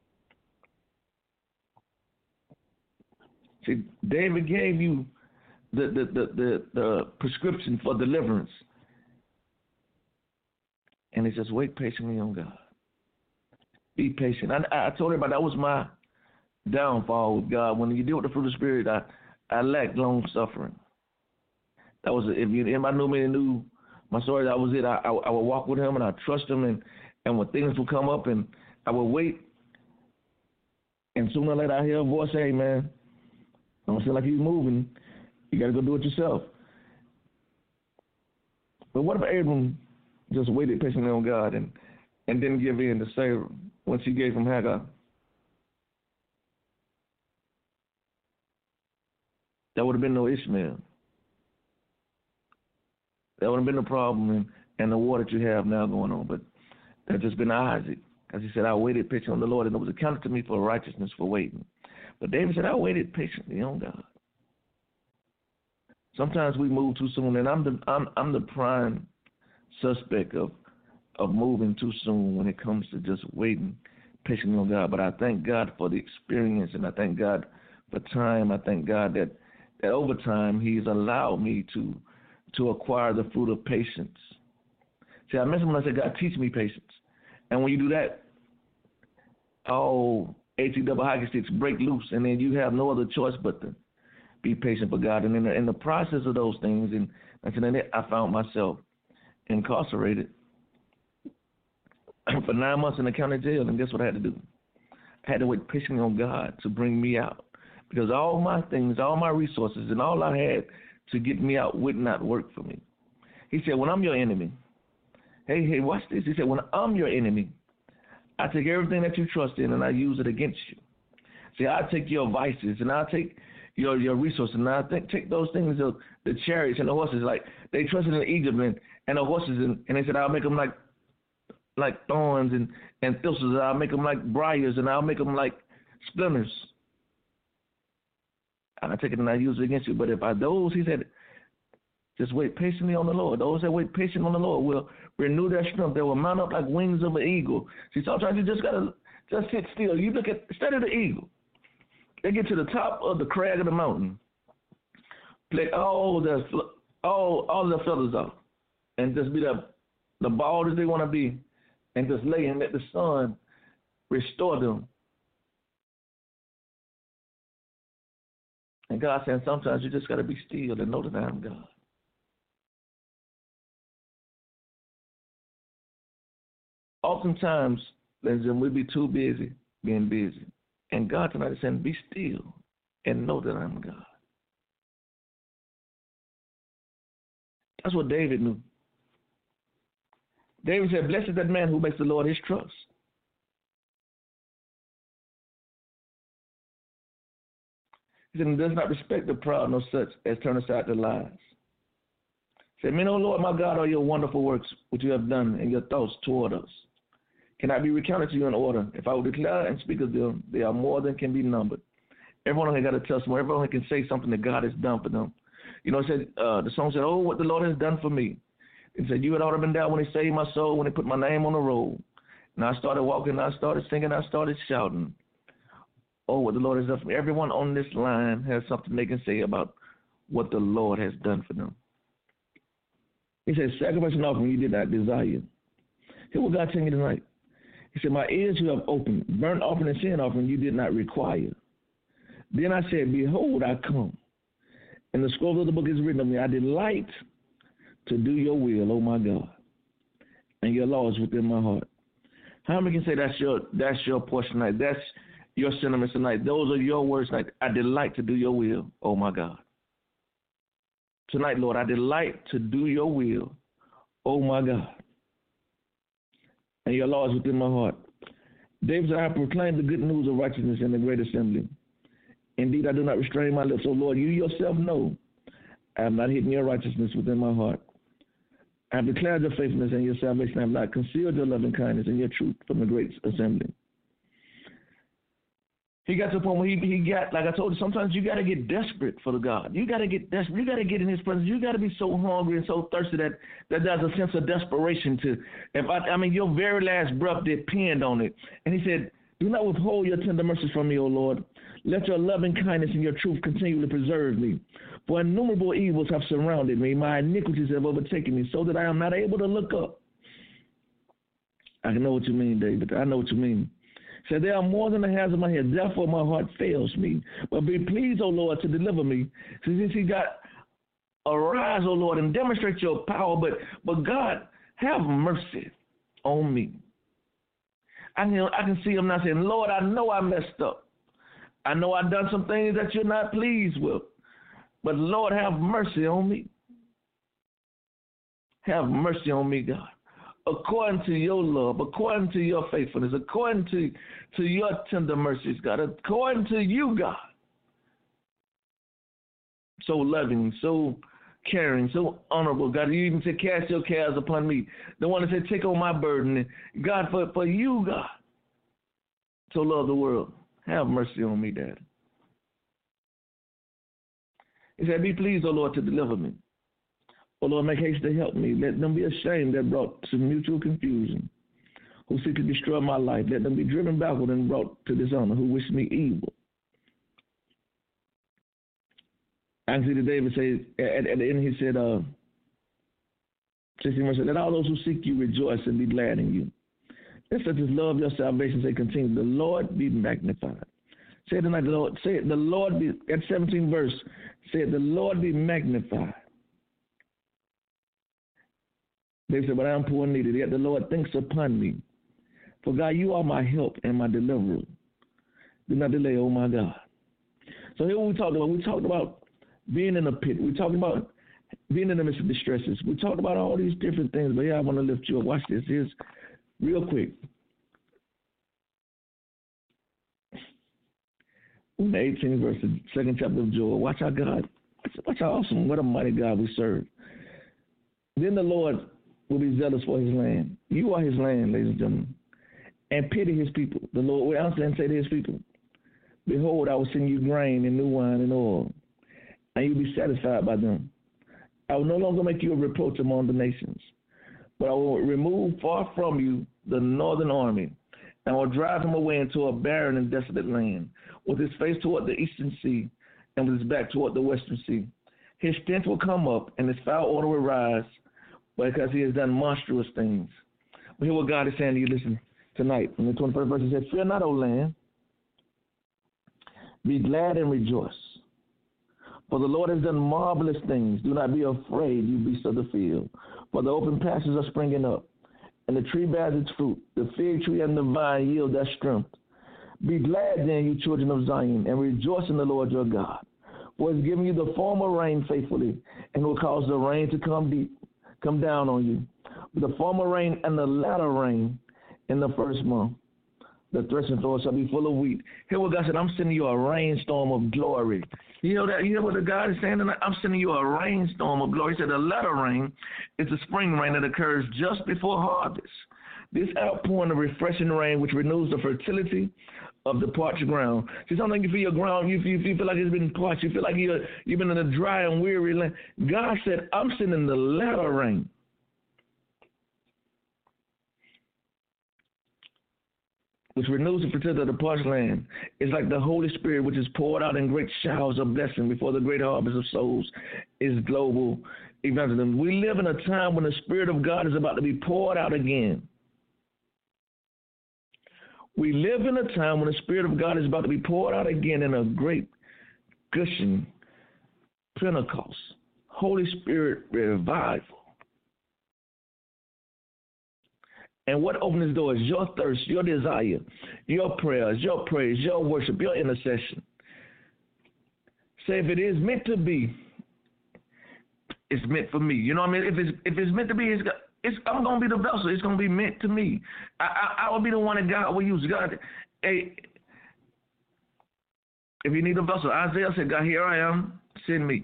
See, David gave you the the, the, the, the prescription for deliverance. And he says, wait patiently on God. Be patient. I, I told everybody that was my downfall with God. When you deal with the fruit of the Spirit, I I lacked long suffering. That was if you anybody knew me and knew my story, that was it. I, I I would walk with Him and I trust Him, and, and when things would come up, and I would wait, and sooner or later I hear a voice say, "Hey man, I don't feel like you're moving. You got to go do it yourself." But what if Abram just waited patiently on God and and didn't give in to Sarah when she gave him Hagar? There would have been no Ishmael. There would have been no problem in, in the war that you have now going on. But there's just been Isaac. As he said, I waited patiently on the Lord, and it was accounted to me for righteousness for waiting. But David said, I waited patiently on God. Sometimes we move too soon, and I'm the I'm I'm the prime suspect of of moving too soon when it comes to just waiting patiently on God. But I thank God for the experience, and I thank God for time. I thank God that, that over time He's allowed me to to acquire the fruit of patience. See, I mentioned when I said, God, teach me patience. And when you do that, all H E double hockey sticks break loose, and then you have no other choice but to be patient for God. And in the, in the process of those things, and I found myself incarcerated for nine months in the county jail. And guess what I had to do? I had to wait patiently on God to bring me out, because all my things, all my resources, and all I had to get me out would not work for me. He said, when I'm your enemy, hey, hey, watch this. He said, when I'm your enemy, I take everything that you trust in and I use it against you. See, I take your vices and I take your your resources and I think, take those things, the, the chariots and the horses. Like they trusted in Egypt and, and the horses, and, and they said, I'll make them like like thorns and, and thistles. And I'll make them like briars, and I'll make them like splinters. And I take it and I use it against you. But if I those, he said, just wait patiently on the Lord. Those that wait patiently on the Lord will renew their strength. They will mount up like wings of an eagle. See, sometimes you just got to just sit still. You look at, study the eagle. They get to the top of the crag of the mountain, pluck all their, all, all their feathers off, and just be the, the bald as they want to be, and just lay and let the sun restore them. And God said, sometimes you just got to be still and know that I'm God. Oftentimes, ladies and gentlemen, we'll be too busy being busy. And God tonight is saying, be still and know that I'm God. That's what David knew. David said, blessed is that man who makes the Lord his trust. He said, and does not respect the proud, nor such as turn aside to lies. He said, men, O Lord, my God, are your wonderful works which you have done and your thoughts toward us. Cannot be recounted to you in order. If I would declare and speak of them, they are more than can be numbered. Everyone has got a testimony. Everyone can say something that God has done for them. You know, it said, uh, the song said, oh, what the Lord has done for me. It said, you had ought to been down when he saved my soul, when he put my name on the roll. And I started walking, I started singing, I started shouting. Oh, what the Lord has done for me. Everyone on this line has something they can say about what the Lord has done for them. He said, sacrifice and offering you did not desire. Hear what God telling you tonight. He said, my ears you have opened, burnt offering and sin offering you did not require. Then I said, behold, I come. And the scroll of the book is written of me. I delight to do your will, oh my God, and your law is within my heart. How many can say that's your that's your portion tonight? That's your sentiments tonight. Those are your words tonight. I delight to do your will, oh my God. Tonight, Lord, I delight to do your will, oh my God, and your law is within my heart. David said, I proclaim the good news of righteousness in the great assembly. Indeed, I do not restrain my lips. So, Lord, you yourself know I have not hidden your righteousness within my heart. I have declared your faithfulness and your salvation. I have not concealed your loving kindness and your truth from the great assembly. He got to the point where he, he got, like I told you, sometimes you got to get desperate for the God. You got to get desperate. You got to get in his presence. You got to be so hungry and so thirsty that, that there's a sense of desperation to, if I, I mean, your very last breath depend on it. And he said, do not withhold your tender mercies from me, O Lord. Let your loving kindness and your truth continue to preserve me. For innumerable evils have surrounded me. My iniquities have overtaken me so that I am not able to look up. I know what you mean, David. I know what you mean. Said, there are more than the hairs of my head. Therefore, my heart fails me. But be pleased, O Lord, to deliver me. Since he got, arise, O Lord, and demonstrate your power. But, but God, have mercy on me. I can, I can see him now saying, Lord, I know I messed up. I know I've done some things that you're not pleased with. But, Lord, have mercy on me. Have mercy on me, God. According to your love, according to your faithfulness, according to, to your tender mercies, God, according to you, God. So loving, so caring, so honorable, God. You even said, cast your cares upon me. The one that said, take on my burden. God, for, for you, God, so love the world. Have mercy on me, Daddy. He said, be pleased, O Lord, to deliver me. O Lord, make haste to help me. Let them be ashamed that brought to mutual confusion, who seek to destroy my life. Let them be driven backward and brought to dishonor, who wish me evil. I can see that David says, at, at the end he said, uh, sixteen verse, let all those who seek you rejoice and be glad in you. Let such as love your salvation say continue. The Lord be magnified. Say it tonight, the Lord. Say it, the Lord be, at seventeenth verse, say it, the Lord be magnified. David said, but I am poor and needed, yet the Lord thinks upon me. For God, you are my help and my deliverer. Do not delay, oh my God. So here we talked about, we talked about being in a pit. We talked about being in the midst of distresses. We talked about all these different things, but yeah, I want to lift you up. Watch this. Here's real quick. In the eighteenth verse, the second chapter of Joel. Watch how God, watch how awesome, what a mighty God we serve. Then the Lord will be zealous for his land. You are his land, ladies and gentlemen. And pity his people. The Lord will answer and say to his people, behold, I will send you grain and new wine and oil, and you'll be satisfied by them. I will no longer make you a reproach among the nations, but I will remove far from you the northern army, and will drive him away into a barren and desolate land, with his face toward the eastern sea, and with his back toward the western sea. His stench will come up, and his foul odor will rise, because he has done monstrous things. But hear what God is saying to you, listen, tonight. In the twenty-first verse, he said, fear not, O land, be glad and rejoice. For the Lord has done marvelous things. Do not be afraid, you beasts of the field. For the open pastures are springing up, and the tree bears its fruit. The fig tree and the vine yield their strength. Be glad then, you children of Zion, and rejoice in the Lord your God. For he has given you the former rain faithfully, and will cause the rain to come deep, come down on you. The former rain and the latter rain in the first month. The threshing floor shall be full of wheat. Hear what God said, I'm sending you a rainstorm of glory. You know that? You hear what the God is saying tonight? I'm sending you a rainstorm of glory. He said the latter rain is the spring rain that occurs just before harvest. This outpouring of refreshing rain which renews the fertility of the parched ground. See, sometimes you feel your ground, you feel, you feel like it's been parched. You feel like you're, you've been in a dry and weary land. God said, I'm sending the latter rain. Which renews the fertility of the parched land. It's like the Holy Spirit, which is poured out in great showers of blessing before the great harvest of souls is global evangelism. We live in a time when the Spirit of God is about to be poured out again. We live in a time when the Spirit of God is about to be poured out again in a great, gushing Pentecost, Holy Spirit revival. And what opens this door is your thirst, your desire, your prayers, your praise, your worship, your intercession. Say, if it is meant to be, it's meant for me. You know what I mean? If it's if it's meant to be, it's, it's I'm going to be the vessel. It's going to be meant to me. I, I, I will be the one that God will use. God, hey, if you need a vessel, Isaiah said, God, here I am, send me.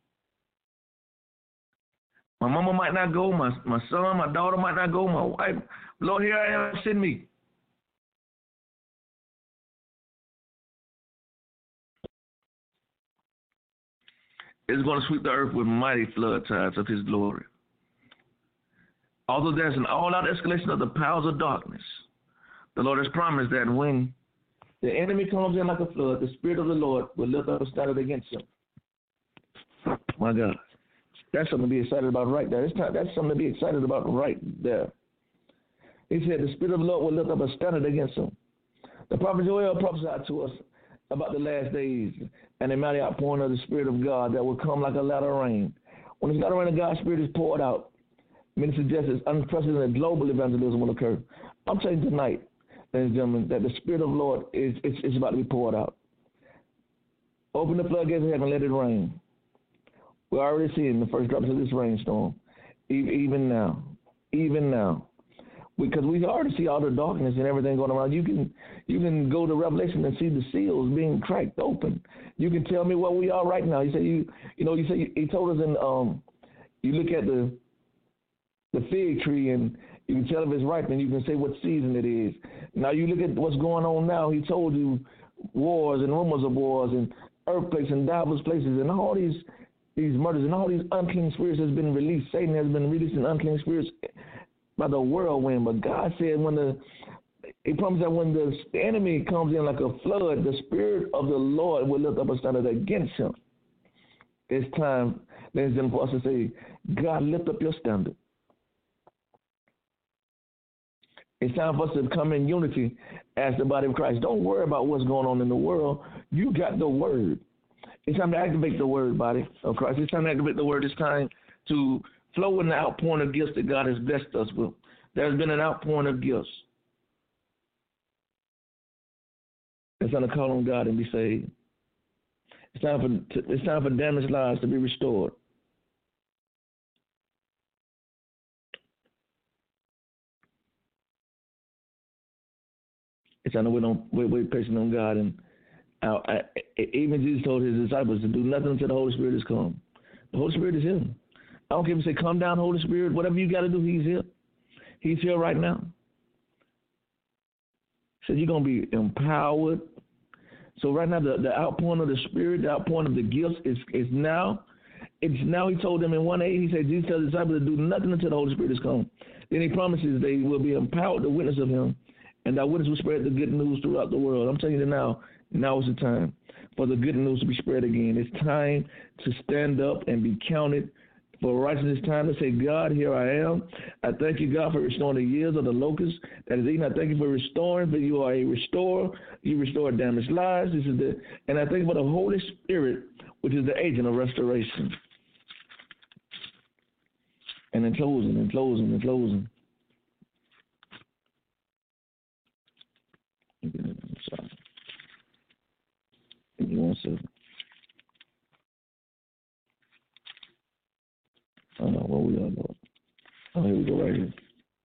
My mama might not go, my, my son, my daughter might not go, my wife. Lord, here I am, send me. It's going to sweep the earth with mighty flood tides of his glory. Although there's an all-out escalation of the powers of darkness, the Lord has promised that when the enemy comes in like a flood, the Spirit of the Lord will lift up a standard against him. My God. That's something to be excited about right there. It's not, that's something to be excited about right there. He said the Spirit of the Lord will lift up a standard against him. The prophet Joel prophesied to us about the last days and the mighty outpouring of the Spirit of God that will come like a latter rain. When this latter rain of God's Spirit is poured out, many suggest that unprecedented global evangelism will occur. I'm telling you tonight, ladies and gentlemen, that the Spirit of the Lord is, is, is about to be poured out. Open the floodgates of heaven and let it rain. We're already seeing the first drops of this rainstorm, even now, even now. Because we already see all the darkness and everything going around. You can you can go to Revelation and see the seals being cracked open. You can tell me where we are right now. You say you you know you say he told us in um you look at the the fig tree and you can tell if it's ripe and you can say what season it is. Now you look at what's going on now. He told you wars and rumors of wars and earthquakes and divers places and all these these murders and all these unclean spirits has been released. Satan has been releasing unclean spirits by the whirlwind. But God said when the He promised that when the enemy comes in like a flood, the Spirit of the Lord will lift up a standard against him. It's time, ladies and gentlemen, for us to say, God, lift up your standard. It's time for us to come in unity as the body of Christ. Don't worry about what's going on in the world. You got the word. It's time to activate the word, body of Christ. It's time to activate the word. It's time to flow in the outpouring of gifts that God has blessed us with. There's been an outpouring of gifts. It's time to call on God and be saved. It's time for it's time for damaged lives to be restored. It's time to wait on wait, wait patient on God, and uh, I, even Jesus told his disciples to do nothing until the Holy Spirit has come. The Holy Spirit is here. I don't care if you say, "Come down, Holy Spirit." Whatever you got to do, He's here. He's here right now. So you're gonna be empowered. So right now, the, the outpouring of the Spirit, the outpouring of the gifts is, is now. It's now. He told them in one eight, he said, Jesus tells the disciples to do nothing until the Holy Spirit has come. Then he promises they will be empowered to witness of him, and that witness will spread the good news throughout the world. I'm telling you now, now is the time for the good news to be spread again. It's time to stand up and be counted for righteousness. Time to say, God, here I am. I thank you, God, for restoring the years of the locust that is eaten. I thank you for restoring, for you are a restorer. You restore damaged lives. This is the, and I thank you for the Holy Spirit, which is the agent of restoration. And in closing, and closing, and closing. I'm sorry. Give me one second. Oh, no, where we are, Lord. Oh, here we go, right here.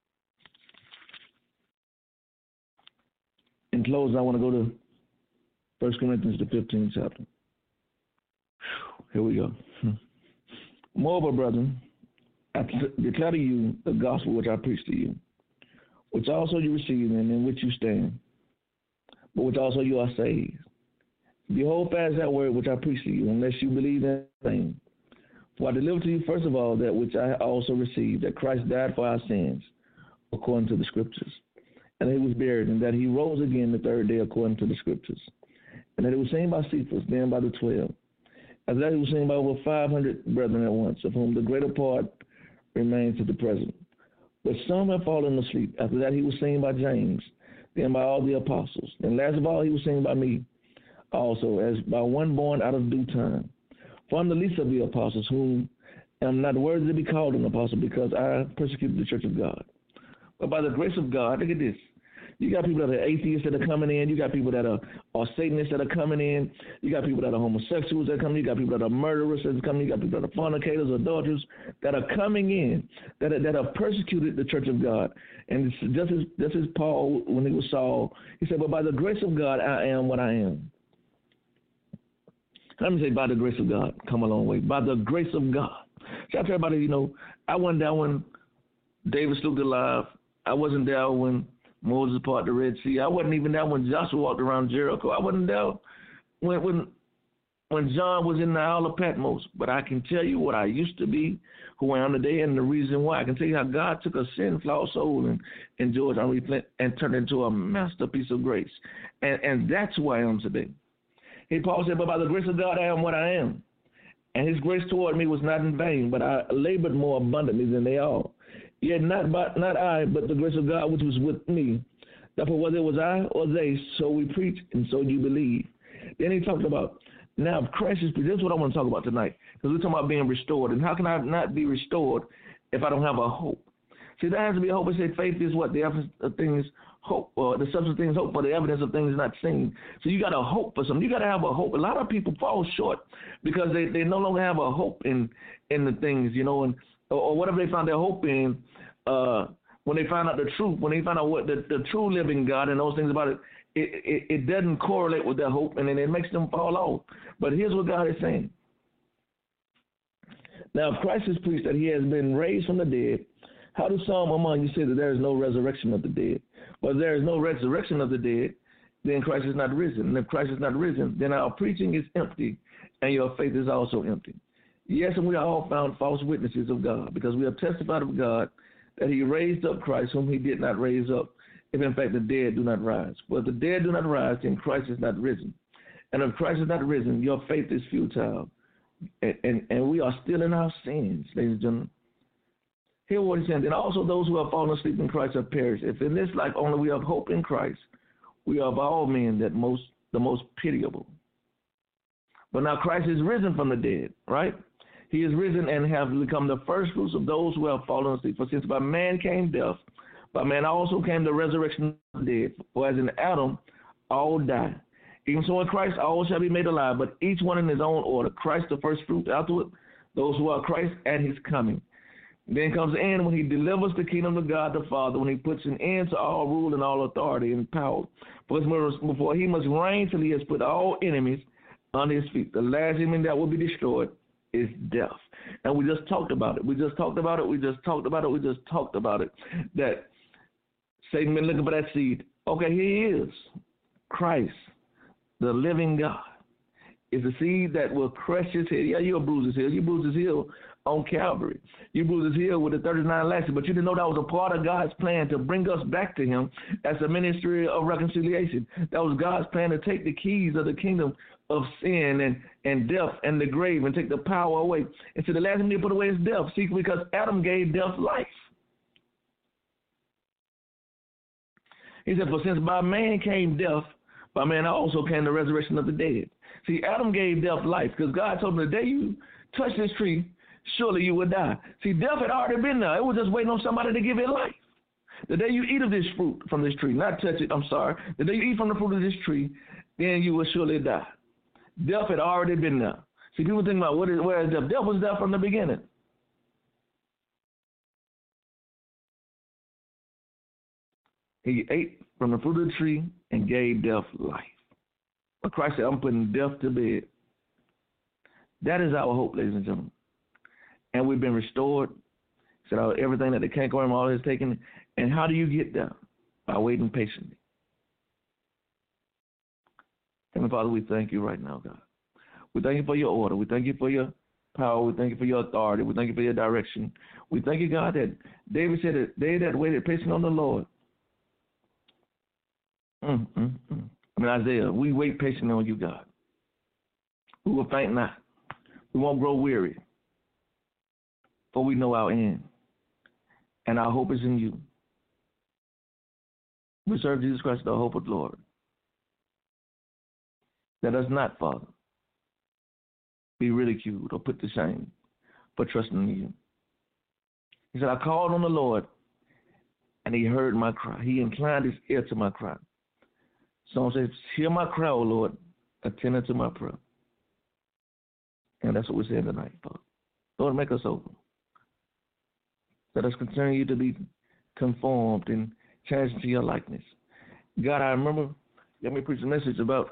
In closing, I want to go to First Corinthians, the fifteenth chapter. Here we go. Moreover, brethren, I declare to you the gospel which I preached to you, which also you received and in which you stand, but which also you are saved. Behold fast that word which I preached to you, unless you believe that thing. For I delivered to you first of all that which I also received, that Christ died for our sins, according to the Scriptures, and that he was buried, and that he rose again the third day, according to the Scriptures, and that he was seen by Cephas, then by the twelve. After that he was seen by over five hundred brethren at once, of whom the greater part remains to the present. But some have fallen asleep. After that he was seen by James, then by all the apostles. And last of all he was seen by me also, as by one born out of due time. For I'm the least of the apostles, whom am not worthy to be called an apostle, because I persecuted the church of God. But by the grace of God, look at this. You got people that are atheists that are coming in. You got people that are, are Satanists that are coming in. You got people that are homosexuals that are coming in. You got people that are murderers that are coming in. You got people that are fornicators, adulterers that are coming in, that are, that have persecuted the church of God. And it's just as, just as Paul, when he was Saul, he said, but by the grace of God, I am what I am. Let me say, by the grace of God, come a long way. By the grace of God. So I tell everybody, you know, I wasn't there when David slew Goliath. I wasn't there when Moses parted the Red Sea. I wasn't even there when Joshua walked around Jericho. I wasn't there when when when John was in the Isle of Patmos. But I can tell you what I used to be, who I am today, and the reason why. I can tell you how God took a sin, flawed soul, and, and George Henry Flint, and turned it into a masterpiece of grace. And, and that's who I am today. He, Paul said, but by the grace of God, I am what I am. And his grace toward me was not in vain, but I labored more abundantly than they all. Yet not by, not I, but the grace of God which was with me. Therefore, whether it was I or they, so we preach, and so you believe. Then he talked about, now if Christ is, this is what I want to talk about tonight, because we're talking about being restored. And how can I not be restored if I don't have a hope? See, there has to be a hope. It said faith is what? The evidence of things hope, or the substance of things hope, for the evidence of things not seen. So you got to hope for something. You got to have a hope. A lot of people fall short because they, they no longer have a hope in in the things, you know, and or, or whatever they found their hope in. Uh, when they find out the truth, when they find out what the, the true living God and those things about it, it, it, it doesn't correlate with their hope, and then it makes them fall off. But here's what God is saying. Now, if Christ is preached that he has been raised from the dead, how do some among you say that there is no resurrection of the dead? Well, if there is no resurrection of the dead, then Christ is not risen. And if Christ is not risen, then our preaching is empty, and your faith is also empty. Yes, and we are all found false witnesses of God, because we have testified of God that he raised up Christ, whom he did not raise up, if in fact the dead do not rise. For if the dead do not rise, then Christ is not risen. And if Christ is not risen, your faith is futile. And, and, and we are still in our sins, ladies and gentlemen. Hear what he's saying. And also those who have fallen asleep in Christ have perished. If in this life only we have hope in Christ, we are of all men that most the most pitiable. But now Christ is risen from the dead, right? He is risen and have become the first fruits of those who have fallen asleep. For since by man came death, by man also came the resurrection of the dead. For as in Adam all die, even so in Christ all shall be made alive, but each one in his own order. Christ the first fruit, afterward those who are Christ at his coming. Then comes the end when he delivers the kingdom of God the Father, when he puts an end to all rule and all authority and power. For he must reign till he has put all enemies under his feet. The last enemy that will be destroyed is death. And we just talked about it. We just talked about it. We just talked about it. We just talked about it. That Satan been looking for that seed. Okay, here he is. Christ, the living God, is the seed that will crush his head. Yeah, you'll bruise his heel. You bruise his heel on Calvary. You bruised his heel with the thirty-nine lashes, but you didn't know that was a part of God's plan to bring us back to him as a ministry of reconciliation. That was God's plan to take the keys of the kingdom of sin and, and death and the grave and take the power away. And so the last thing he put away is death. See, because Adam gave death life. He said, for since by man came death, by man also came the resurrection of the dead. See, Adam gave death life because God told him the day you touch this tree, surely you will die. See, death had already been there. It was just waiting on somebody to give it life. The day you eat of this fruit from this tree, not touch it, I'm sorry. The day you eat from the fruit of this tree, then you will surely die. Death had already been there. See, people think about what is, where is death? Death was there from the beginning. He ate from the fruit of the tree and gave death life. But Christ said, I'm putting death to bed. That is our hope, ladies and gentlemen. And we've been restored. Said everything that the cankerworm all has taken. And how do you get there? By waiting patiently. Heavenly Father, we thank you right now, God. We thank you for your order. We thank you for your power. We thank you for your authority. We thank you for your direction. We thank you, God, that David said that they that waited patiently on the Lord. Mm, mm, mm. I mean, Isaiah, we wait patiently on you, God. We will faint not. We won't grow weary. For we know our end. And our hope is in you. We serve Jesus Christ, the hope of the Lord. Let us not, Father, be ridiculed or put to shame for trusting in you. He said, I called on the Lord, and he heard my cry. He inclined his ear to my cry. Psalm says, hear my cry, O Lord, attend unto my prayer. And that's what we're saying tonight, Father. Lord, make us open. Let us continue to be conformed and changed into your likeness. God, I remember you had me preach a message about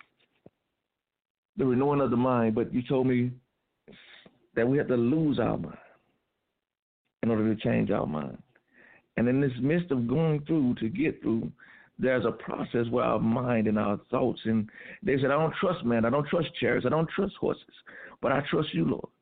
the renewing of the mind, but you told me that we have to lose our mind in order to change our mind. And in this midst of going through to get through, there's a process where our mind and our thoughts, and they said, I don't trust man, I don't trust chariots, I don't trust horses, but I trust you, Lord.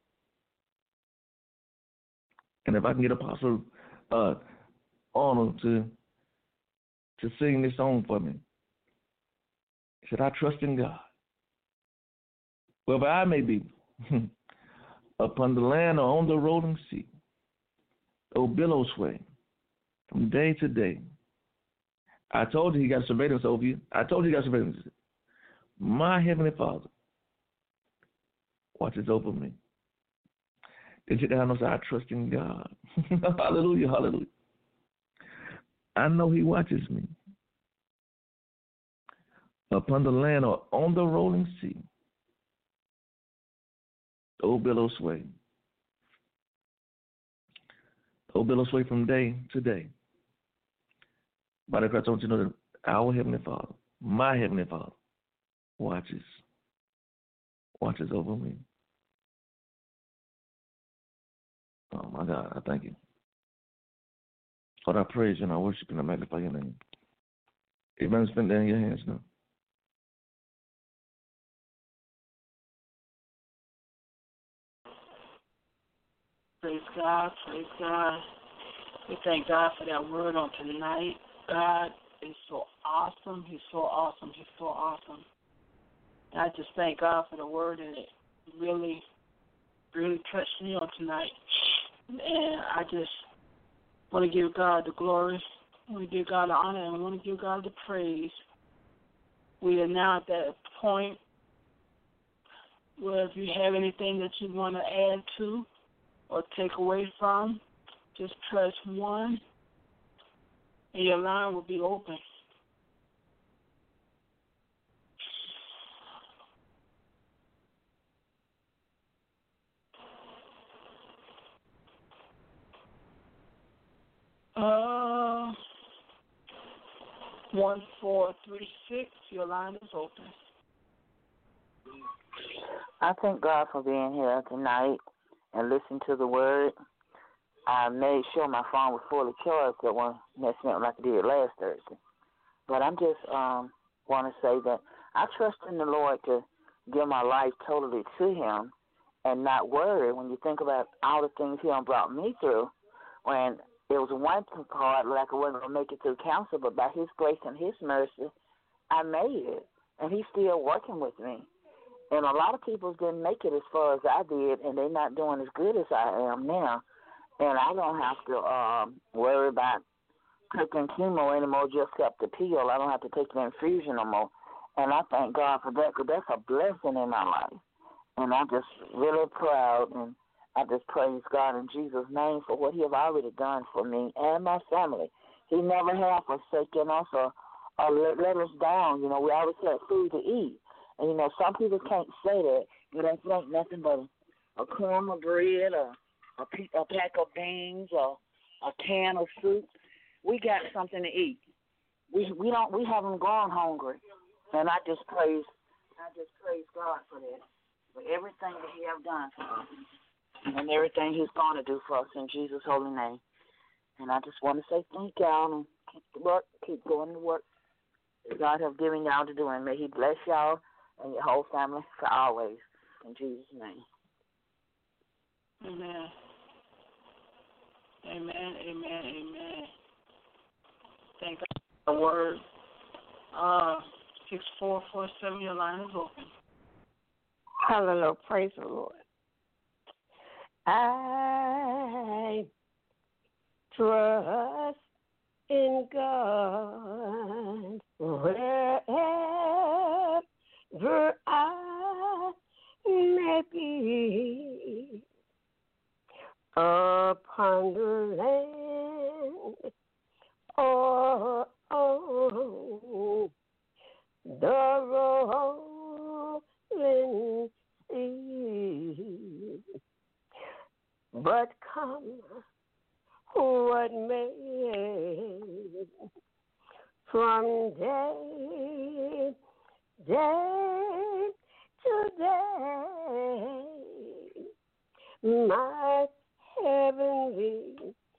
And if I can get Apostle uh, Arnold to to sing this song for me, he said, I trust in God. Wherever I may be, upon the land or on the rolling sea, O billows sway from day to day. I told you he got surveillance over you. I told you he got surveillance. My Heavenly Father watches over me. Then sit down and say, I trust in God. Hallelujah, hallelujah. I know he watches me. Upon the land or on the rolling sea, O billows sway. O billows sway from day to day. By the Christ, I want you to know that our Heavenly Father, my Heavenly Father, watches, watches over me. Oh, my God, I thank you. Lord, I praise you and I worship you and I magnify your name. Amen. Spend that in your hands now. Praise God, praise God. We thank God for that word on tonight. God is so awesome. He's so awesome. He's so awesome. And I just thank God for the word, and it really, really touched me on tonight. And I just want to give God the glory. I want to give God the honor, and I want to give God the praise. We are now at that point where if you have anything that you want to add to or take away from, just press one, and your line will be open. Uh, one four three six. Your line is open. I thank God for being here tonight and listening to the word. I made sure my phone was fully charged that one messed me up like I did last Thursday. But I'm just um want to say that I trust in the Lord to give my life totally to Him and not worry when you think about all the things He done brought me through. When it was one part like I wasn't going to make it through counsel, but by His grace and His mercy, I made it. And He's still working with me. And a lot of people didn't make it as far as I did, and they're not doing as good as I am now. And I don't have to um, worry about taking chemo anymore, just up the pill. I don't have to take the infusion no more. And I thank God for that, because that's a blessing in my life. And I'm just really proud, and I just praise God in Jesus' name for what He has already done for me and my family. He never has forsaken us or, or let, let us down. You know, we always had food to eat. And, you know, some people can't say that. You know, it ain't nothing but a, a crumb of bread or a, a pack of beans or a can of soup. We got something to eat. We we don't we haven't gone hungry. And I just praise I just praise God for that. For everything that He have done for us. And everything He's going to do for us in Jesus' holy name. And I just want to say thank y'all and keep to work, keep going to work that God has given y'all to do. And may He bless y'all and your whole family for always. In Jesus' name. Amen. Amen, amen, amen. Thank God for the word. Uh, six four four seven, your line is open. Hallelujah. Praise the Lord. I trust in God wherever I may be, upon the land or on the rolling sea. But come what may, from day, day to day, my heavenly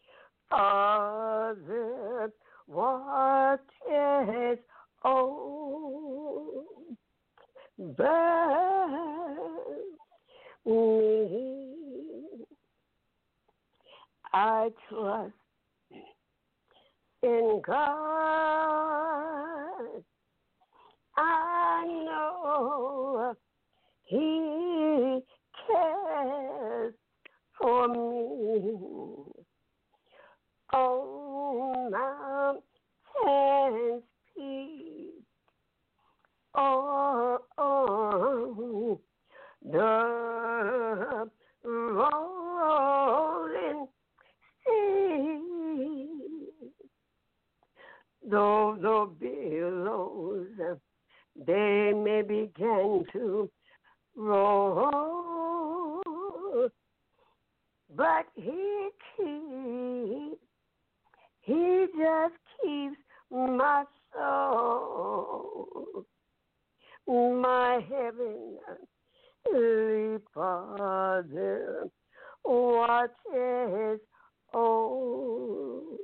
Father watches over me. I trust in God. I know He cares for me. On mountains peak or on the rolling sea, though the billows they may begin to roll, but He keeps, He just keeps my soul. My heavenly Father watches over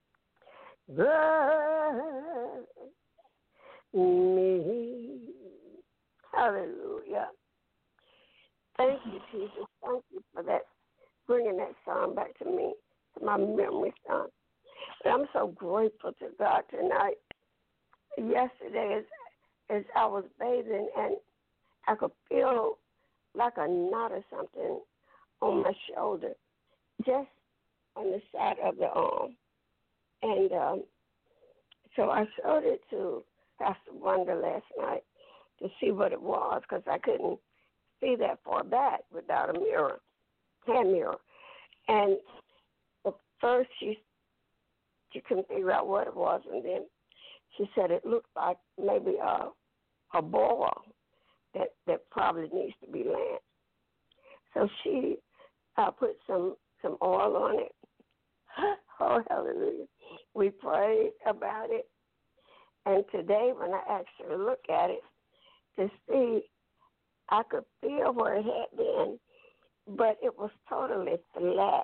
me. Hallelujah. Thank you, Jesus. Thank you for that bringing that song back to me, to my memory song. But I'm so grateful to God tonight. Yesterday, as, as I was bathing, and I could feel like a knot or something on my shoulder, just on the side of the arm. And um, so I showed it to Pastor Wonder last night to see what it was, because I couldn't see that far back without a mirror, hand mirror. And at first she she couldn't figure out what it was, and then she said it looked like maybe a a boil that that probably needs to be lanced. So she uh, put some some oil on it. Oh, hallelujah! We prayed about it, and today when I actually look at it to see, I could feel where it had been, but it was totally flat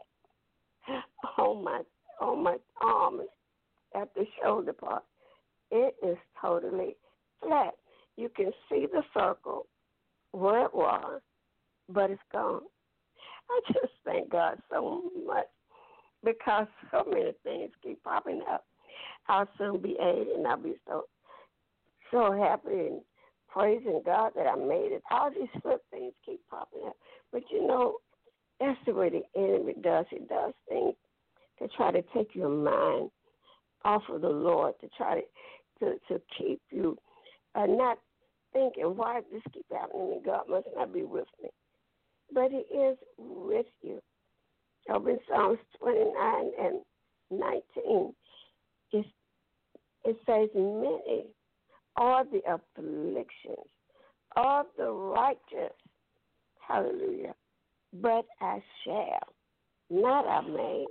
on my on my arm at the shoulder part. It is totally flat. You can see the circle where it was, but it's gone. I just thank God so much, because so many things keep popping up. I'll soon be eighty, and I'll be so so happy and praising God that I made it. All these flip things keep popping up. But you know, that's the way the enemy does. He does things to try to take your mind off of the Lord, to try to to, to keep you uh, not thinking, why does this keep happening to me? God must not be with me. But he is with you. Over in Psalms twenty-nine and nineteen, it, it says, many are the afflictions of the righteous, hallelujah, but I shall, not I may.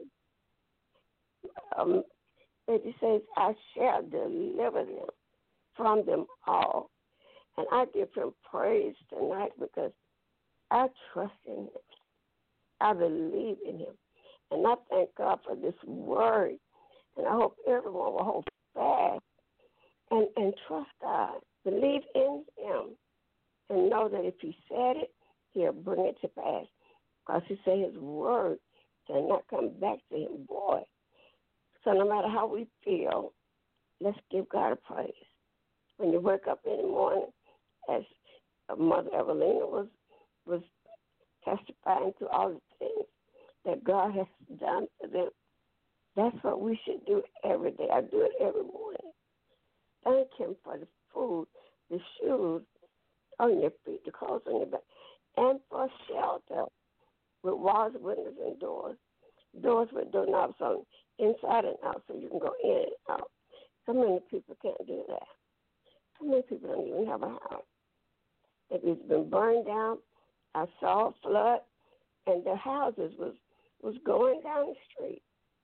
Um, it says, I shall deliver them from them all. And I give him praise tonight, because I trust in him. I believe in him. And I thank God for this word. And I hope everyone will hold fast and, and trust God. Believe in him. And know that if he said it, he'll bring it to pass. Because he said his word shall not come back to him, boy. So no matter how we feel, let's give God a praise. When you wake up in the morning, as Mother Evelina was was testifying to all the things that God has done for them, that's what we should do every day. I do it every morning. Thank him for the food, the shoes on your feet, the clothes on your back, and for shelter with walls, windows, and doors. Doors with doorknobs on inside and out, so you can go in and out. So many people can't do that. So many people don't even have a house. If it's been burned down, I saw a flood, and the houses was, was going down the street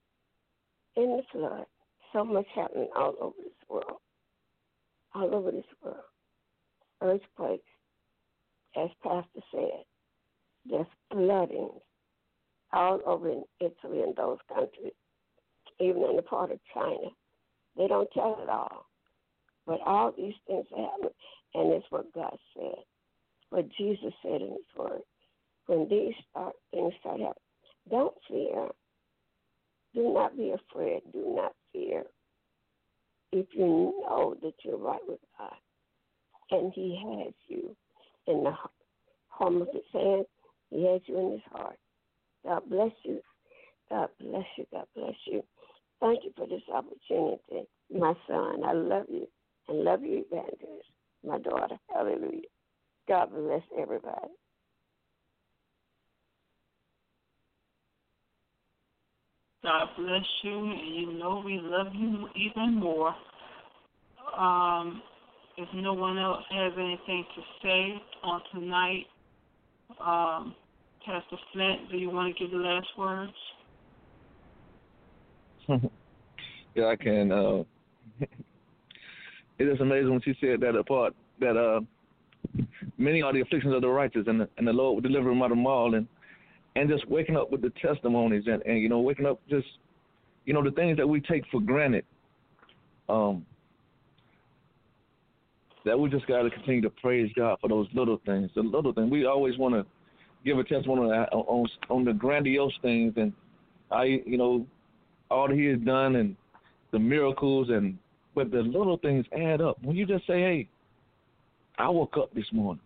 in the flood. So much happening all over this world. All over this world. Earthquakes, as Pastor said, there's flooding all over in Italy and those countries, even in the part of China. They don't tell it all. But all these things happen, and it's what God said, what Jesus said in his word. When these start, things start happening, don't fear. Do not be afraid. Do not fear. If you know that you're right with God, and he has you in the palm of his hand, he has you in his heart. God bless you. God bless you. God bless you. Thank you for this opportunity, my son. I love you, and love you, Evangelist, my daughter. Hallelujah. God bless everybody. God bless you, and you know we love you even more. Um, if no one else has anything to say on tonight, um, Pastor Flint, do you want to give the last words? Yeah, I can. Uh, it is amazing when she said that part, that uh, many are the afflictions of the righteous, and the, and the Lord will deliver them out of them all. And, and just waking up with the testimonies and, and, you know, waking up just, you know, the things that we take for granted, um, that we just got to continue to praise God for those little things. The little things. We always want to give a testimony on, on on the grandiose things and I, you know, all that He has done and the miracles and but the little things add up. When you just say, "Hey, I woke up this morning,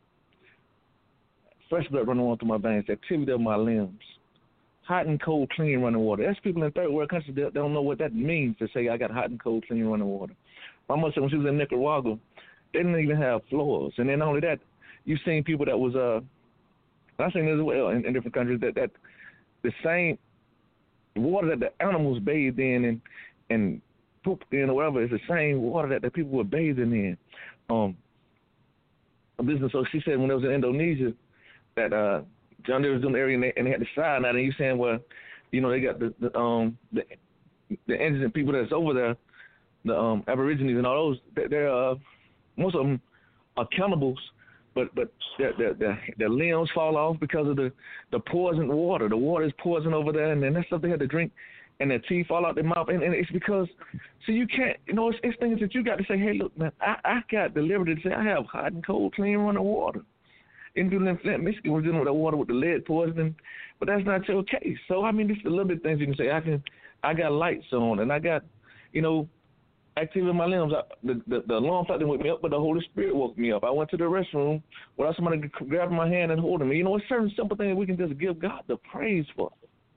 fresh blood running on through my veins, activity of my limbs, hot and cold, clean running water." That's people in third world countries that don't know what that means to say I got hot and cold, clean running water. My mother said when she was in Nicaragua, they didn't even have floors. And then not only that, you've seen people that was, uh, I've seen as well in, in different countries, that, that the same water that the animals bathed in and, and pooped in or whatever is the same water that the people were bathing in. Um, a business, so she said when it was in Indonesia that uh, John Deere was doing the area and they, and they had the sign out, and you saying, well, you know, they got the, the um the the indigenous people that's over there, the um Aborigines and all those, they're uh, most of them are cannibals, but but their, their their their limbs fall off because of the the poisoned water. The water is poison over there, and then that's stuff they had to drink, and their teeth fall out their mouth, and, and it's because so you can't, you know, it's, it's things that you got to say. Hey, look, man, I, I got the liberty to say I have hot and cold, clean running water. In Flint, Michigan, we're dealing with that water with the lead poisoning, but that's not your case. So I mean, just the little bit things you can say. I can, I got lights on, and I got, you know, activity in my limbs. I, the, the the alarm clock didn't wake me up, but the Holy Spirit woke me up. I went to the restroom without somebody grabbing my hand and holding me. You know, it's certain simple things we can just give God the praise for.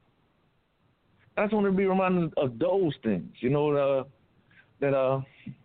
I just want to be reminded of those things. You know, uh, that uh,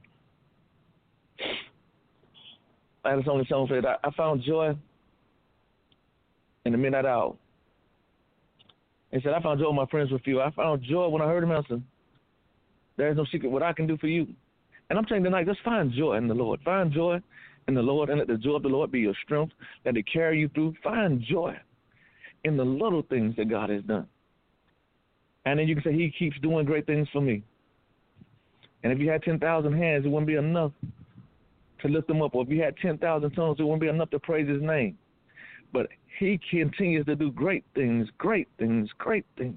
I had this only song said I, I found joy in the midnight hour. He said, I found joy with my friends with you. I found joy when I heard him answer, there is no secret what I can do for you. And I'm saying tonight, just find joy in the Lord. Find joy in the Lord, and let the joy of the Lord be your strength, let it carry you through. Find joy in the little things that God has done. And then you can say, He keeps doing great things for me. And if you had ten thousand hands, it wouldn't be enough to lift them up. Or if you had ten thousand tongues, it wouldn't be enough to praise His name. But He continues to do great things, great things, great things.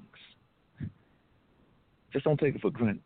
Just don't take it for granted.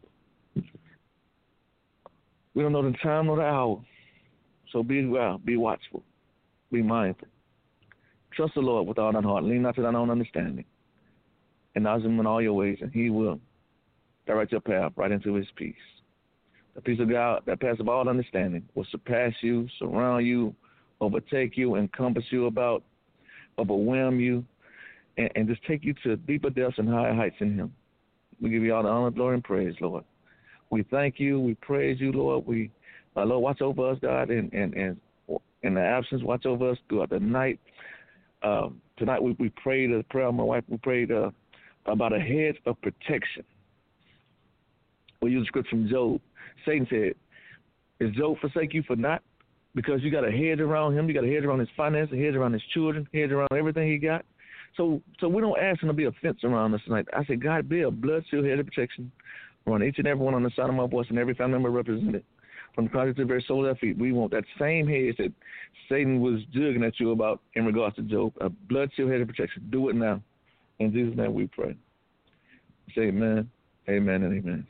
We don't know the time nor the hour. So be well, be watchful, be mindful. Trust the Lord with all thine heart. Lean not to thine own understanding. Acknowledge Him in all your ways, and He will direct your path right into His peace. The peace of God that passes all understanding will surpass you, surround you, overtake you, encompass you about, overwhelm you, and, and just take you to deeper depths and higher heights in Him. We give you all the honor, glory, and praise, Lord. We thank you. We praise you, Lord. We, uh, Lord, watch over us, God, and and and in the absence, watch over us throughout the night. Um, tonight we, we prayed a prayer. My wife, we prayed uh, about a hedge of protection. We use a scripture from Job. Satan said, "Is Job forsake you for naught? Because you got a hedge around him, you got a hedge around his finances, a hedge around his children, a hedge around everything he got." So so we don't ask him to be a fence around us tonight. I said, God, be a blood shield, hedge of protection around each and every one on the side of my voice and every family member represented. From the crown to the very sole of their feet, we want that same hedge that Satan was jugging at you about in regards to Job, a blood shield, hedge of protection. Do it now. In Jesus' name we pray. Say amen, amen, and amen.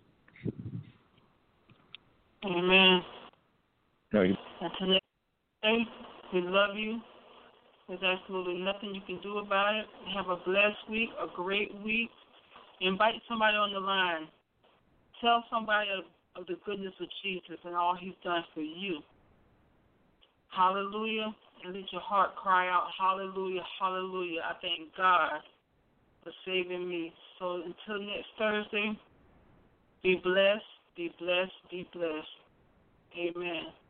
Amen. No, you. Until next day, we love you. There's absolutely nothing you can do about it. Have a blessed week, a great week. Invite somebody on the line. Tell somebody of, of the goodness of Jesus and all He's done for you. Hallelujah. And let your heart cry out, hallelujah, hallelujah. I thank God for saving me. So until next Thursday, be blessed, be blessed, be blessed. Amen.